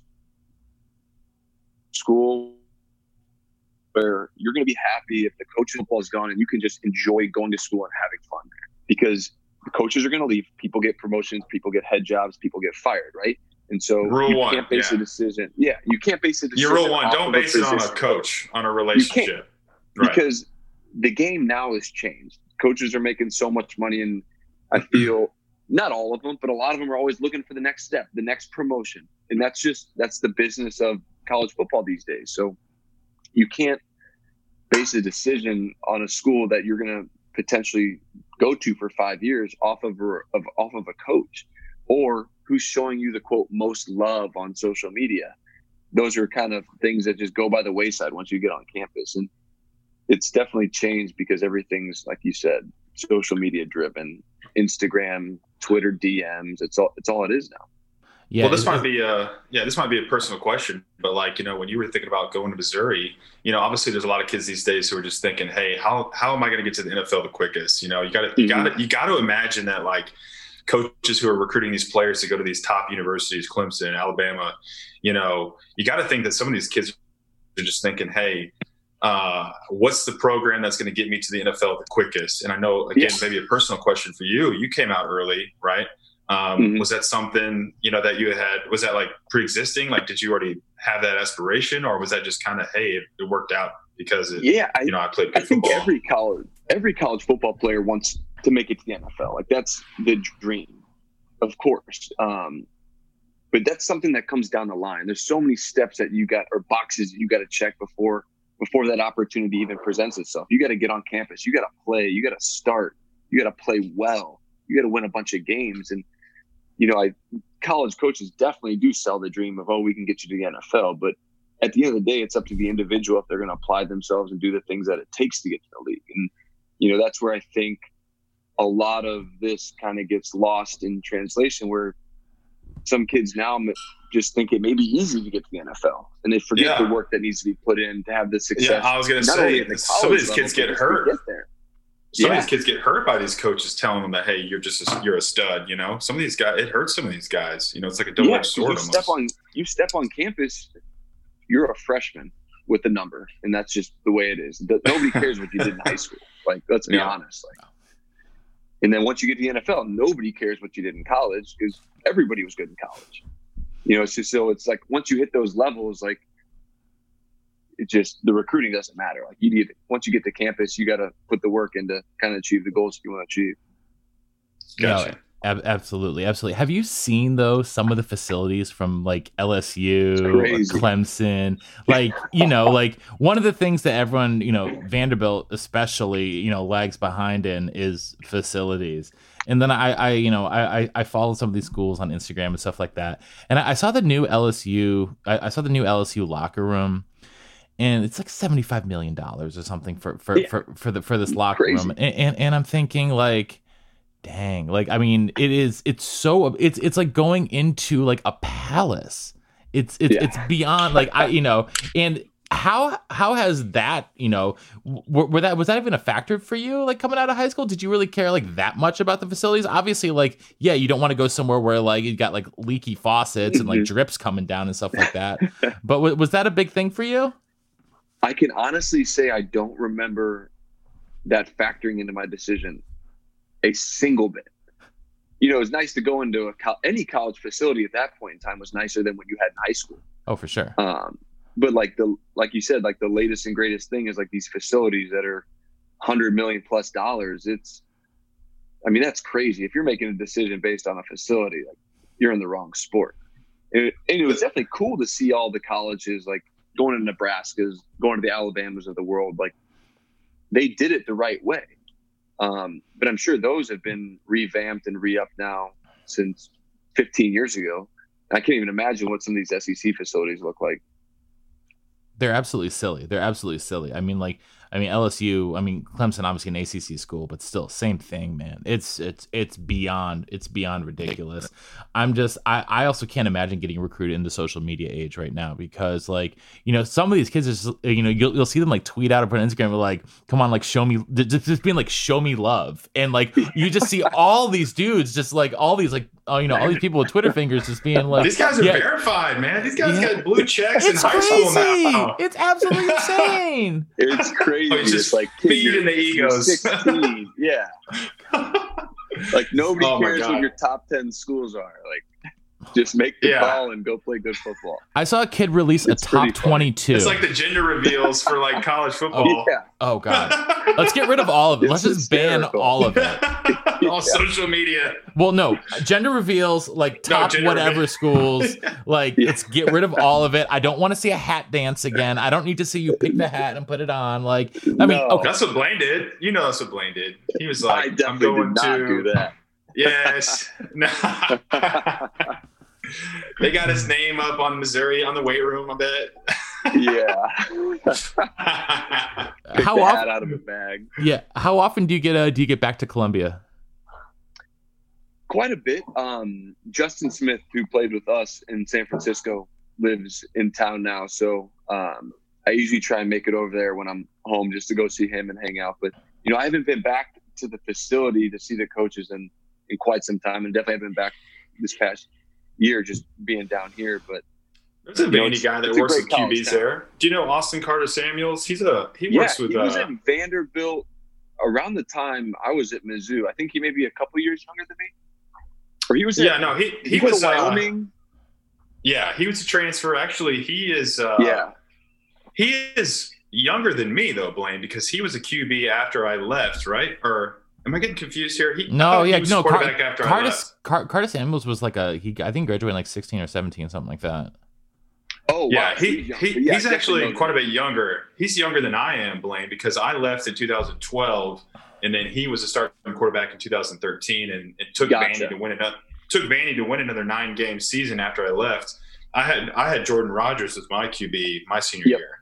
school where you're going to be happy if the coach football is gone and you can just enjoy going to school and having fun there, because the coaches are going to leave. People get promotions, people get head jobs, people get fired. Right. And so you can't base a decision. Yeah. You can't base a decision. Rule one, don't base it on a coach, on a relationship. Right. Because the game now has changed. Coaches are making so much money, and I feel not all of them, but a lot of them are always looking for the next step, the next promotion. And that's the business of college football these days. So you can't base a decision on a school that you're going to potentially go to for 5 years off of a coach, or who's showing you the quote most love on social media. Those are kind of things that just go by the wayside once you get on campus. And it's definitely changed because everything's, like you said, social media driven, Instagram, Twitter DMs. It's all it is now. Yeah. Well, this might be a personal question, but when you were thinking about going to Missouri, obviously there's a lot of kids these days who are just thinking, hey, how am I going to get to the NFL the quickest? You got to imagine that coaches who are recruiting these players to go to these top universities, Clemson, Alabama, you got to think that some of these kids are just thinking, hey, what's the program that's going to get me to the NFL the quickest? And I know, again, maybe a personal question for you. You came out early, right? Was that something, that you had, was that pre-existing? Did you already have that aspiration, or was that just kind of, hey, it worked out because I played good football? I think every college football player wants to make it to the NFL. That's the dream, of course. But that's something that comes down the line. There's so many steps that or boxes that you got to check before that opportunity even presents itself. You got to get on campus. You got to play. You got to start. You got to play well. You got to win a bunch of games. And, college coaches definitely do sell the dream of, we can get you to the NFL. But at the end of the day, it's up to the individual if they're going to apply themselves and do the things that it takes to get to the league. And, that's where I think a lot of this kind of gets lost in translation, where some kids now just think it may be easy to get to the NFL, and they forget the work that needs to be put in to have the success. Yeah, I was going to say, some of these kids get hurt. Some of these kids get hurt by these coaches telling them that, hey, you're a stud. You know, some of these guys, it hurts some of these guys. You know, it's like a double-edged sword. You step on campus, you're a freshman with the number, and that's just the way it is. Nobody cares what you did in high school. Like, let's be honest. Like, and then once you get to the NFL, nobody cares what you did in college because everybody was good in college. You know, so it's like once you hit those levels, like it just the recruiting doesn't matter. Like once you get to campus, you got to put the work in to kind of achieve the goals you want to achieve. Gotcha. No, absolutely. Have you seen though some of the facilities from like LSU, or Clemson? Like, you know, like one of the things that everyone, you know, Vanderbilt especially, you know, lags behind in is facilities. And then I follow some of these schools on Instagram and stuff like that. And I saw the new LSU. I saw the new LSU locker room, and it's like $75 million or something for this locker room. And I'm thinking like, dang, like I mean, it's like going into like a palace. It's beyond like and. How has that, you know, was that even a factor for you, like coming out of high school? Did you really care like that much about the facilities? Obviously, like, yeah, you don't want to go somewhere where like you got like leaky faucets and like drips coming down and stuff like that. But was that a big thing for you? I can honestly say I don't remember that factoring into my decision a single bit. You know, it was nice to go into any college facility at that point in time was nicer than what you had in high school. Oh, for sure. But like you said, like the latest and greatest thing is like these facilities that are $100 million plus. That's crazy. If you're making a decision based on a facility, like you're in the wrong sport. And it was definitely cool to see all the colleges like going to Nebraskas, going to the Alabamas of the world. Like they did it the right way. But I'm sure those have been revamped and re-upped now since 15 years ago. I can't even imagine what some of these SEC facilities look like. They're absolutely silly. I mean, LSU, Clemson, obviously an ACC school, but still same thing, man. It's beyond ridiculous. I also can't imagine getting recruited in the social media age right now because like, you know, some of these kids are just, you know, you'll see them like tweet out on Instagram like, come on, like show me, just being like, show me love. And like, you just see all these dudes, just like all these like, all these people with Twitter fingers just being like, these guys are verified, man. These guys got blue checks in high school now. It's absolutely insane. It's crazy. It's just like feeding the egos. 16. Yeah. Like nobody cares what your top 10 schools are. Like just make the call and go play good football. I saw a kid release a top 22. It's like the gender reveals for like college football. Oh God. Let's get rid of all of it. Let's just ban all of it. All social media. Well, no, gender reveals, like top whatever schools, like let's get rid of all of it. I don't want to see a hat dance again. I don't need to see you pick the hat and put it on. Like, okay. That's what Blaine did. You know, that's what Blaine did. He was like, I definitely did not do that. Yes. They got his name up on Missouri on the weight room, I bet. Yeah. How often out of a bag? Yeah. How often do you get back to Columbia? Quite a bit. Justin Smith, who played with us in San Francisco, lives in town now. So I usually try and make it over there when I'm home just to go see him and hang out. But, you know, I haven't been back to the facility to see the coaches in quite some time, and definitely haven't been back this past year just being down here. But there's a Vandy guy that works with QBs there. Do you know Austin Carter Samuels? He works with. He was at Vanderbilt around the time I was at Mizzou. I think he may be a couple years younger than me. Or he was. He was Wyoming. He was a transfer. Actually, he is. He is younger than me though, Blaine, because he was a QB after I left, right? Or am I getting confused here? Carter Samuels was like I think graduated in like 16 or 17, something like that. Oh, yeah, wow. He's actually quite a bit younger. He's younger than I am, Blaine, because I left in 2012, and then he was a starting quarterback in 2013, and it took Vandy to win another 9-game season after I left. I had Jordan Rodgers as my QB my senior year.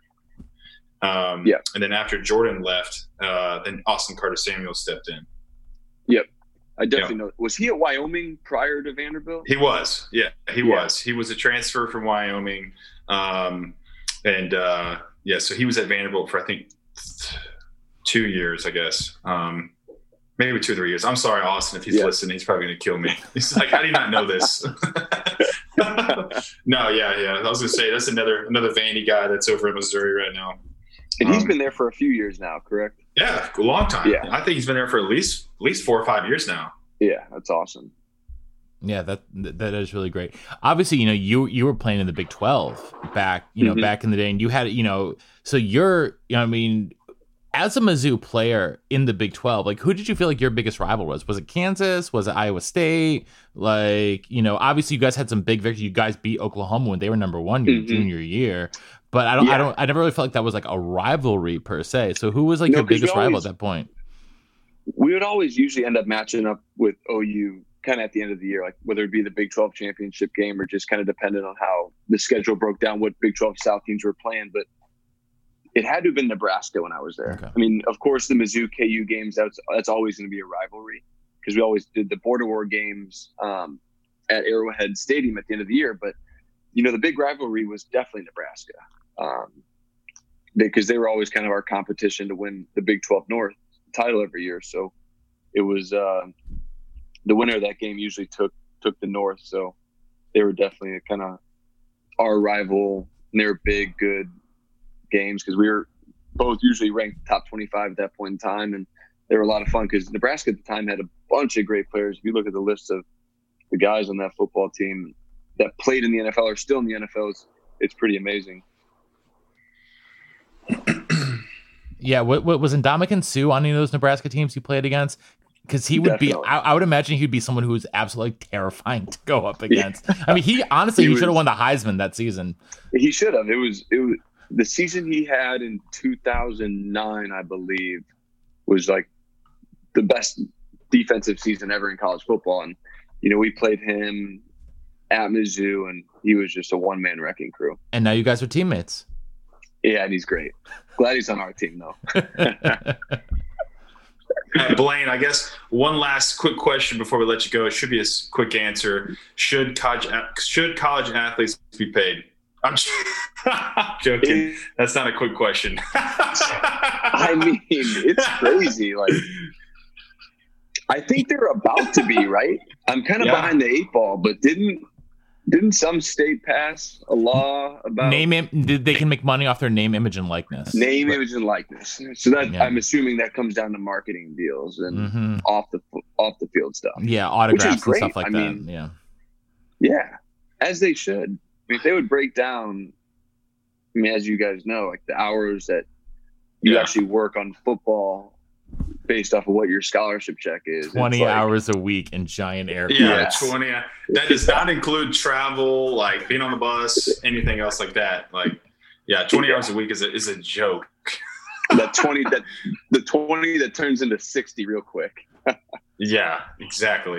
And then after Jordan left, then Austin Carter Samuel stepped in. Yep. I definitely know. Was he at Wyoming prior to Vanderbilt? He was. Yeah, he was. He was a transfer from Wyoming. So he was at Vanderbilt for, I think, 2 years, I guess. Maybe 2 or 3 years. I'm sorry, Austin, if he's listening, he's probably going to kill me. He's like, how do you not know this? No, yeah. I was going to say, that's another Vandy guy that's over in Missouri right now. And he's been there for a few years now, correct? Yeah, a long time. Yeah. I think he's been there for at least 4 or 5 years now. Yeah, that's awesome. Yeah, that is really great. Obviously, you were playing in the Big 12 back in the day, and you had, so you're, as a Mizzou player in the Big 12, like, who did you feel like your biggest rival was? Was it Kansas? Was it Iowa State? Like, obviously you guys had some big victories. You guys beat Oklahoma when they were number 1 your junior year. But I never really felt like that was like a rivalry per se. So who was like your biggest rival at that point? We would always usually end up matching up with OU kind of at the end of the year, like whether it be the Big 12 championship game or just kind of dependent on how the schedule broke down, what Big 12 South teams were playing. But it had to have been Nebraska when I was there. Okay. I mean, of course, the Mizzou KU games, that's always going to be a rivalry because we always did the Border War games at Arrowhead Stadium at the end of the year. But, the big rivalry was definitely Nebraska because they were always kind of our competition to win the Big 12 North title every year. So it was the winner of that game usually took the North. So they were definitely kind of our rival, and they were big, good games because we were both usually ranked top 25 at that point in time, and they were a lot of fun because Nebraska at the time had a bunch of great players. If you look at the list of the guys on that football team that played in the NFL or still in the NFL, it's pretty amazing. Yeah, what was Ndamukong Suh on any of those Nebraska teams you played against? Because he would be, I would imagine he'd be someone who was absolutely terrifying to go up against. Yeah. I mean, he should have won the Heisman that season. He should have. It was the season he had in 2009, I believe, was like the best defensive season ever in college football. And, we played him at Mizzou, and he was just a one-man wrecking crew. And now you guys are teammates. Yeah, and he's great. Glad he's on our team, though. Blaine, I guess one last quick question before we let you go. It should be a quick answer. Should college athletes be paid? I'm joking. That's not a quick question. I mean, it's crazy. Like, I think they're about to be, right? I'm kind of behind the 8 ball, but didn't some state pass a law about they can make money off their name, image, and likeness? Image, and likeness. So that I'm assuming that comes down to marketing deals and off the field stuff. Yeah, autographs and stuff like that. Yeah, as they should. I mean, if they would break down, as you guys know, like the hours that you actually work on football based off of what your scholarship check is. 20 hours a week in giant aircraft. Yeah, 20. That does not include travel, like being on the bus, anything else like that. Like, 20 hours a week is a joke. The 20 that turns into 60 real quick. Yeah, exactly.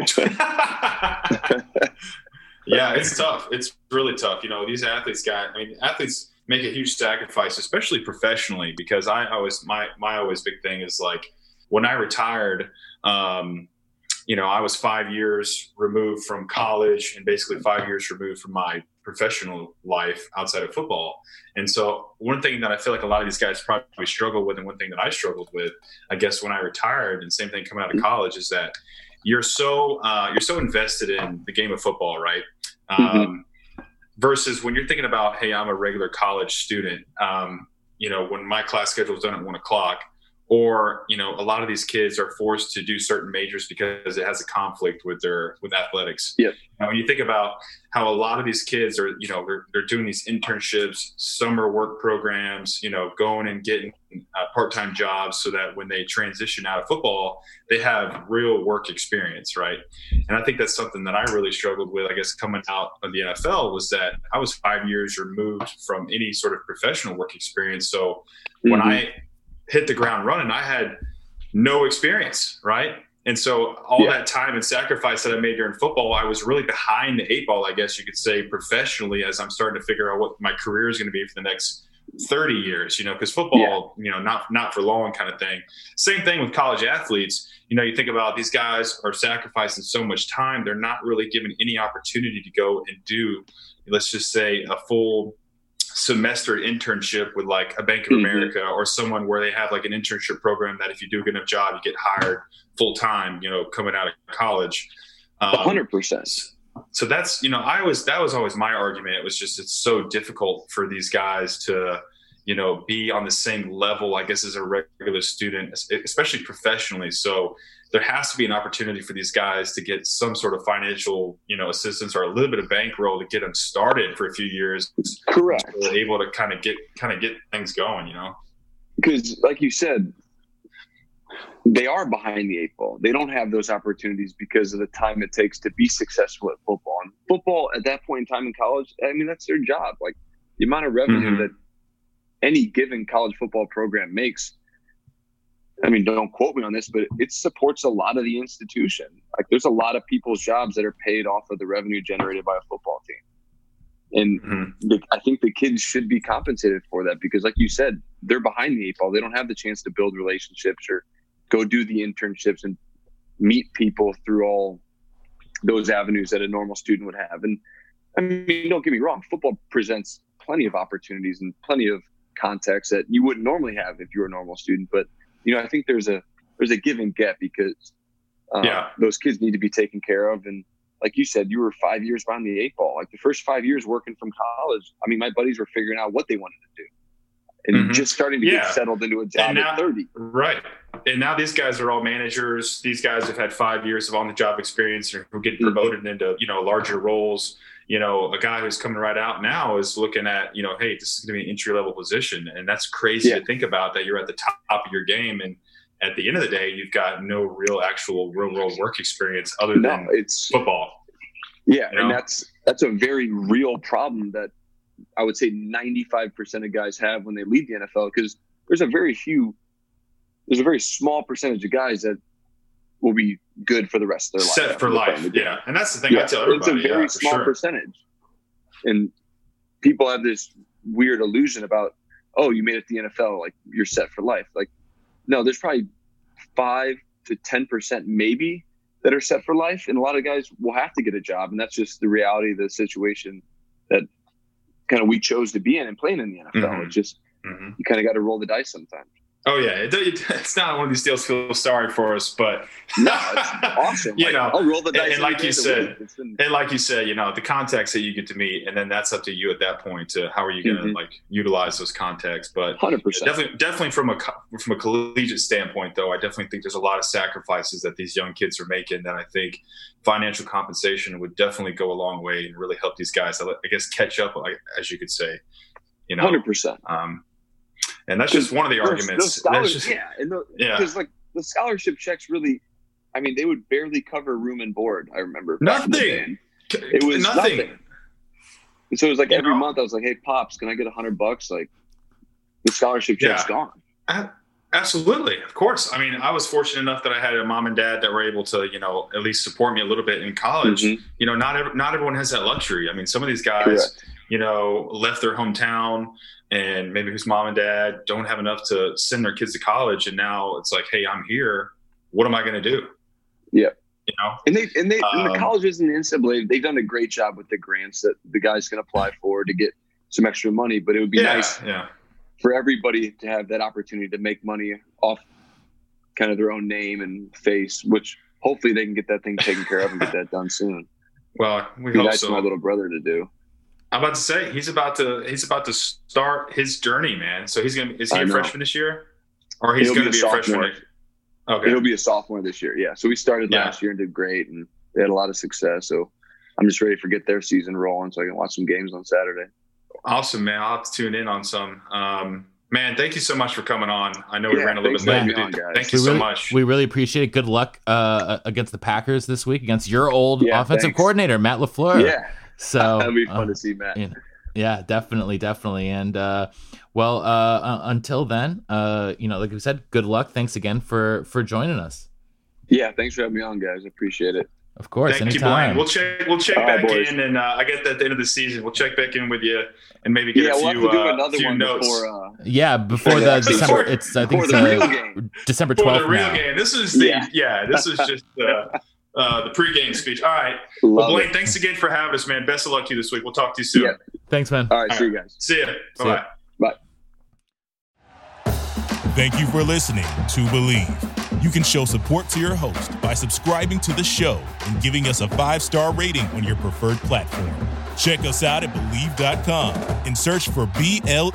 Yeah, it's tough. It's really tough. These athletes athletes make a huge sacrifice, especially professionally, because my always big thing is like when I retired, I was 5 years removed from college and basically 5 years removed from my professional life outside of football. And so one thing that I feel like a lot of these guys probably struggle with, and one thing that I struggled with, I guess, when I retired, and same thing coming out of college, is that you're so invested in the game of football, right? Versus when you're thinking about, hey, I'm a regular college student, when my class schedule is done at 1:00, or, a lot of these kids are forced to do certain majors because it has a conflict with athletics. Yep. When you think about how a lot of these kids are, they're doing these internships, summer work programs, going and getting part-time jobs so that when they transition out of football, they have real work experience, right? And I think that's something that I really struggled with, I guess, coming out of the NFL, was that I was 5 years removed from any sort of professional work experience. So when I hit the ground running, I had no experience, right? And so all that time and sacrifice that I made during football, I was really behind the 8 ball, I guess you could say, professionally, as I'm starting to figure out what my career is going to be for the next 30 years, because football, not for long kind of thing. Same thing with college athletes. You think about these guys are sacrificing so much time. They're not really given any opportunity to go and do, let's just say, a full semester internship with like a Bank of America or someone where they have like an internship program that if you do a good enough job, you get hired full time, coming out of college. 100%. So that's, that was always my argument. It was just, it's so difficult for these guys to, be on the same level, I guess, as a regular student, especially professionally. So there has to be an opportunity for these guys to get some sort of financial, assistance or a little bit of bankroll to get them started for a few years. Correct. So they're able to kind of get things going, Because like you said, they are behind the eight ball. They don't have those opportunities because of the time it takes to be successful at football. And football at that point in time in college, I mean, that's their job. Like the amount of revenue that any given college football program makes. I mean, don't quote me on this, but it supports a lot of the institution. Like there's a lot of people's jobs that are paid off of the revenue generated by a football team. And I think the kids should be compensated for that because like you said, they're behind the eight ball. They don't have the chance to build relationships or go do the internships and meet people through all those avenues that a normal student would have. And I mean, don't get me wrong, football presents plenty of opportunities and plenty of contacts that you wouldn't normally have if you were a normal student. But, I think there's a give and get because those kids need to be taken care of. And like you said, you were 5 years behind the eight ball. Like the first 5 years working from college, I mean, my buddies were figuring out what they wanted to do. And just starting to get settled into a job at 30. Right. And now these guys are all managers. These guys have had 5 years of on-the-job experience or who get promoted into, larger roles. A guy who's coming right out now is looking at, hey, this is going to be an entry-level position. And that's crazy to think about that you're at the top of your game. And at the end of the day, you've got no real-world work experience other than it's football. Yeah, and that's a very real problem that I would say 95% of guys have when they leave the NFL because there's a very small percentage of guys that will be good for the rest of their life. Set for life, yeah. And that's the thing I tell everybody. It's a very small percentage. And people have this weird illusion about, oh, you made it to the NFL, like you're set for life. Like, no, there's probably 5 to 10% maybe that are set for life. And a lot of guys will have to get a job. And that's just the reality of the situation that kind of we chose to be in and playing in the NFL. It's just, you kind of got to roll the dice sometimes. Oh yeah, it's not one of these deals feel sorry for us, but no, it's awesome. I'll roll the dice. And like you said, the contacts that you get to meet, and then that's up to you at that point to how are you going to utilize those contacts. But 100%, definitely from a collegiate standpoint, though, I definitely think there's a lot of sacrifices that these young kids are making that I think financial compensation would definitely go a long way and really help these guys, I guess, catch up, as you could say. 100%. And that's just one of the arguments. Because like the scholarship checks really, I mean, they would barely cover room and board. I remember nothing. It was nothing. And so it was like every month I was like, "Hey, Pops, can I get $100?" Like the scholarship check's gone. Absolutely, of course. I mean, I was fortunate enough that I had a mom and dad that were able to, at least support me a little bit in college. Not everyone has that luxury. I mean, some of these guys, left their hometown. And maybe whose mom and dad don't have enough to send their kids to college, and now it's like, hey, I'm here. What am I going to do? Yeah, And the colleges and the NCAA, they've done a great job with the grants that the guys can apply for to get some extra money. But it would be nice for everybody to have that opportunity to make money off kind of their own name and face, which hopefully they can get that thing taken care of and get that done soon. Well, we hope nice so. For my little brother to do. I'm about to say he's about to start his journey, man. So is he a freshman this year, or he's going to be a freshman? Okay, he'll be a sophomore this year. Yeah. So we started last year and did great, and they had a lot of success. So I'm just ready to get their season rolling, so I can watch some games on Saturday. Awesome, man. I'll have to tune in on some. Man, thank you so much for coming on. I know we ran a little bit late. Thank you so much. We really appreciate it. Good luck against the Packers this week against your old offensive coordinator, Matt LaFleur. Yeah. So that'll be fun to see, Matt. Yeah, definitely. And until then, like we said, good luck. Thanks again for joining us. Yeah, thanks for having me on, guys. I appreciate it. Of course. Thank you, Blaine. We'll check back in, and I get that at the end of the season. We'll check back in with you and maybe get a few, we'll have to do another one notes. Before the December. I think it's December 12th. For the real now. game. This is this is just the pregame speech. All right. Well, Blaine, thanks again for having us, man. Best of luck to you this week. We'll talk to you soon. Yeah. Thanks, man. All right. See you guys. See ya. Bye-bye. Bye. Thank you for listening to Believe. You can show support to your host by subscribing to the show and giving us a 5-star rating on your preferred platform. Check us out at Believe.com and search for BLEAV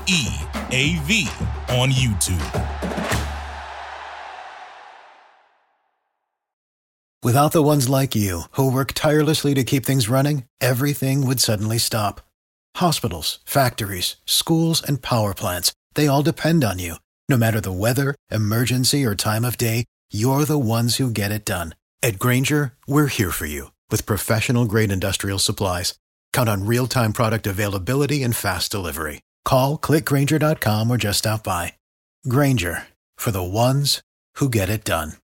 on YouTube. Without the ones like you, who work tirelessly to keep things running, everything would suddenly stop. Hospitals, factories, schools, and power plants, they all depend on you. No matter the weather, emergency, or time of day, you're the ones who get it done. At Grainger, we're here for you with professional-grade industrial supplies. Count on real-time product availability and fast delivery. Call, click Grainger.com, or just stop by. Grainger, for the ones who get it done.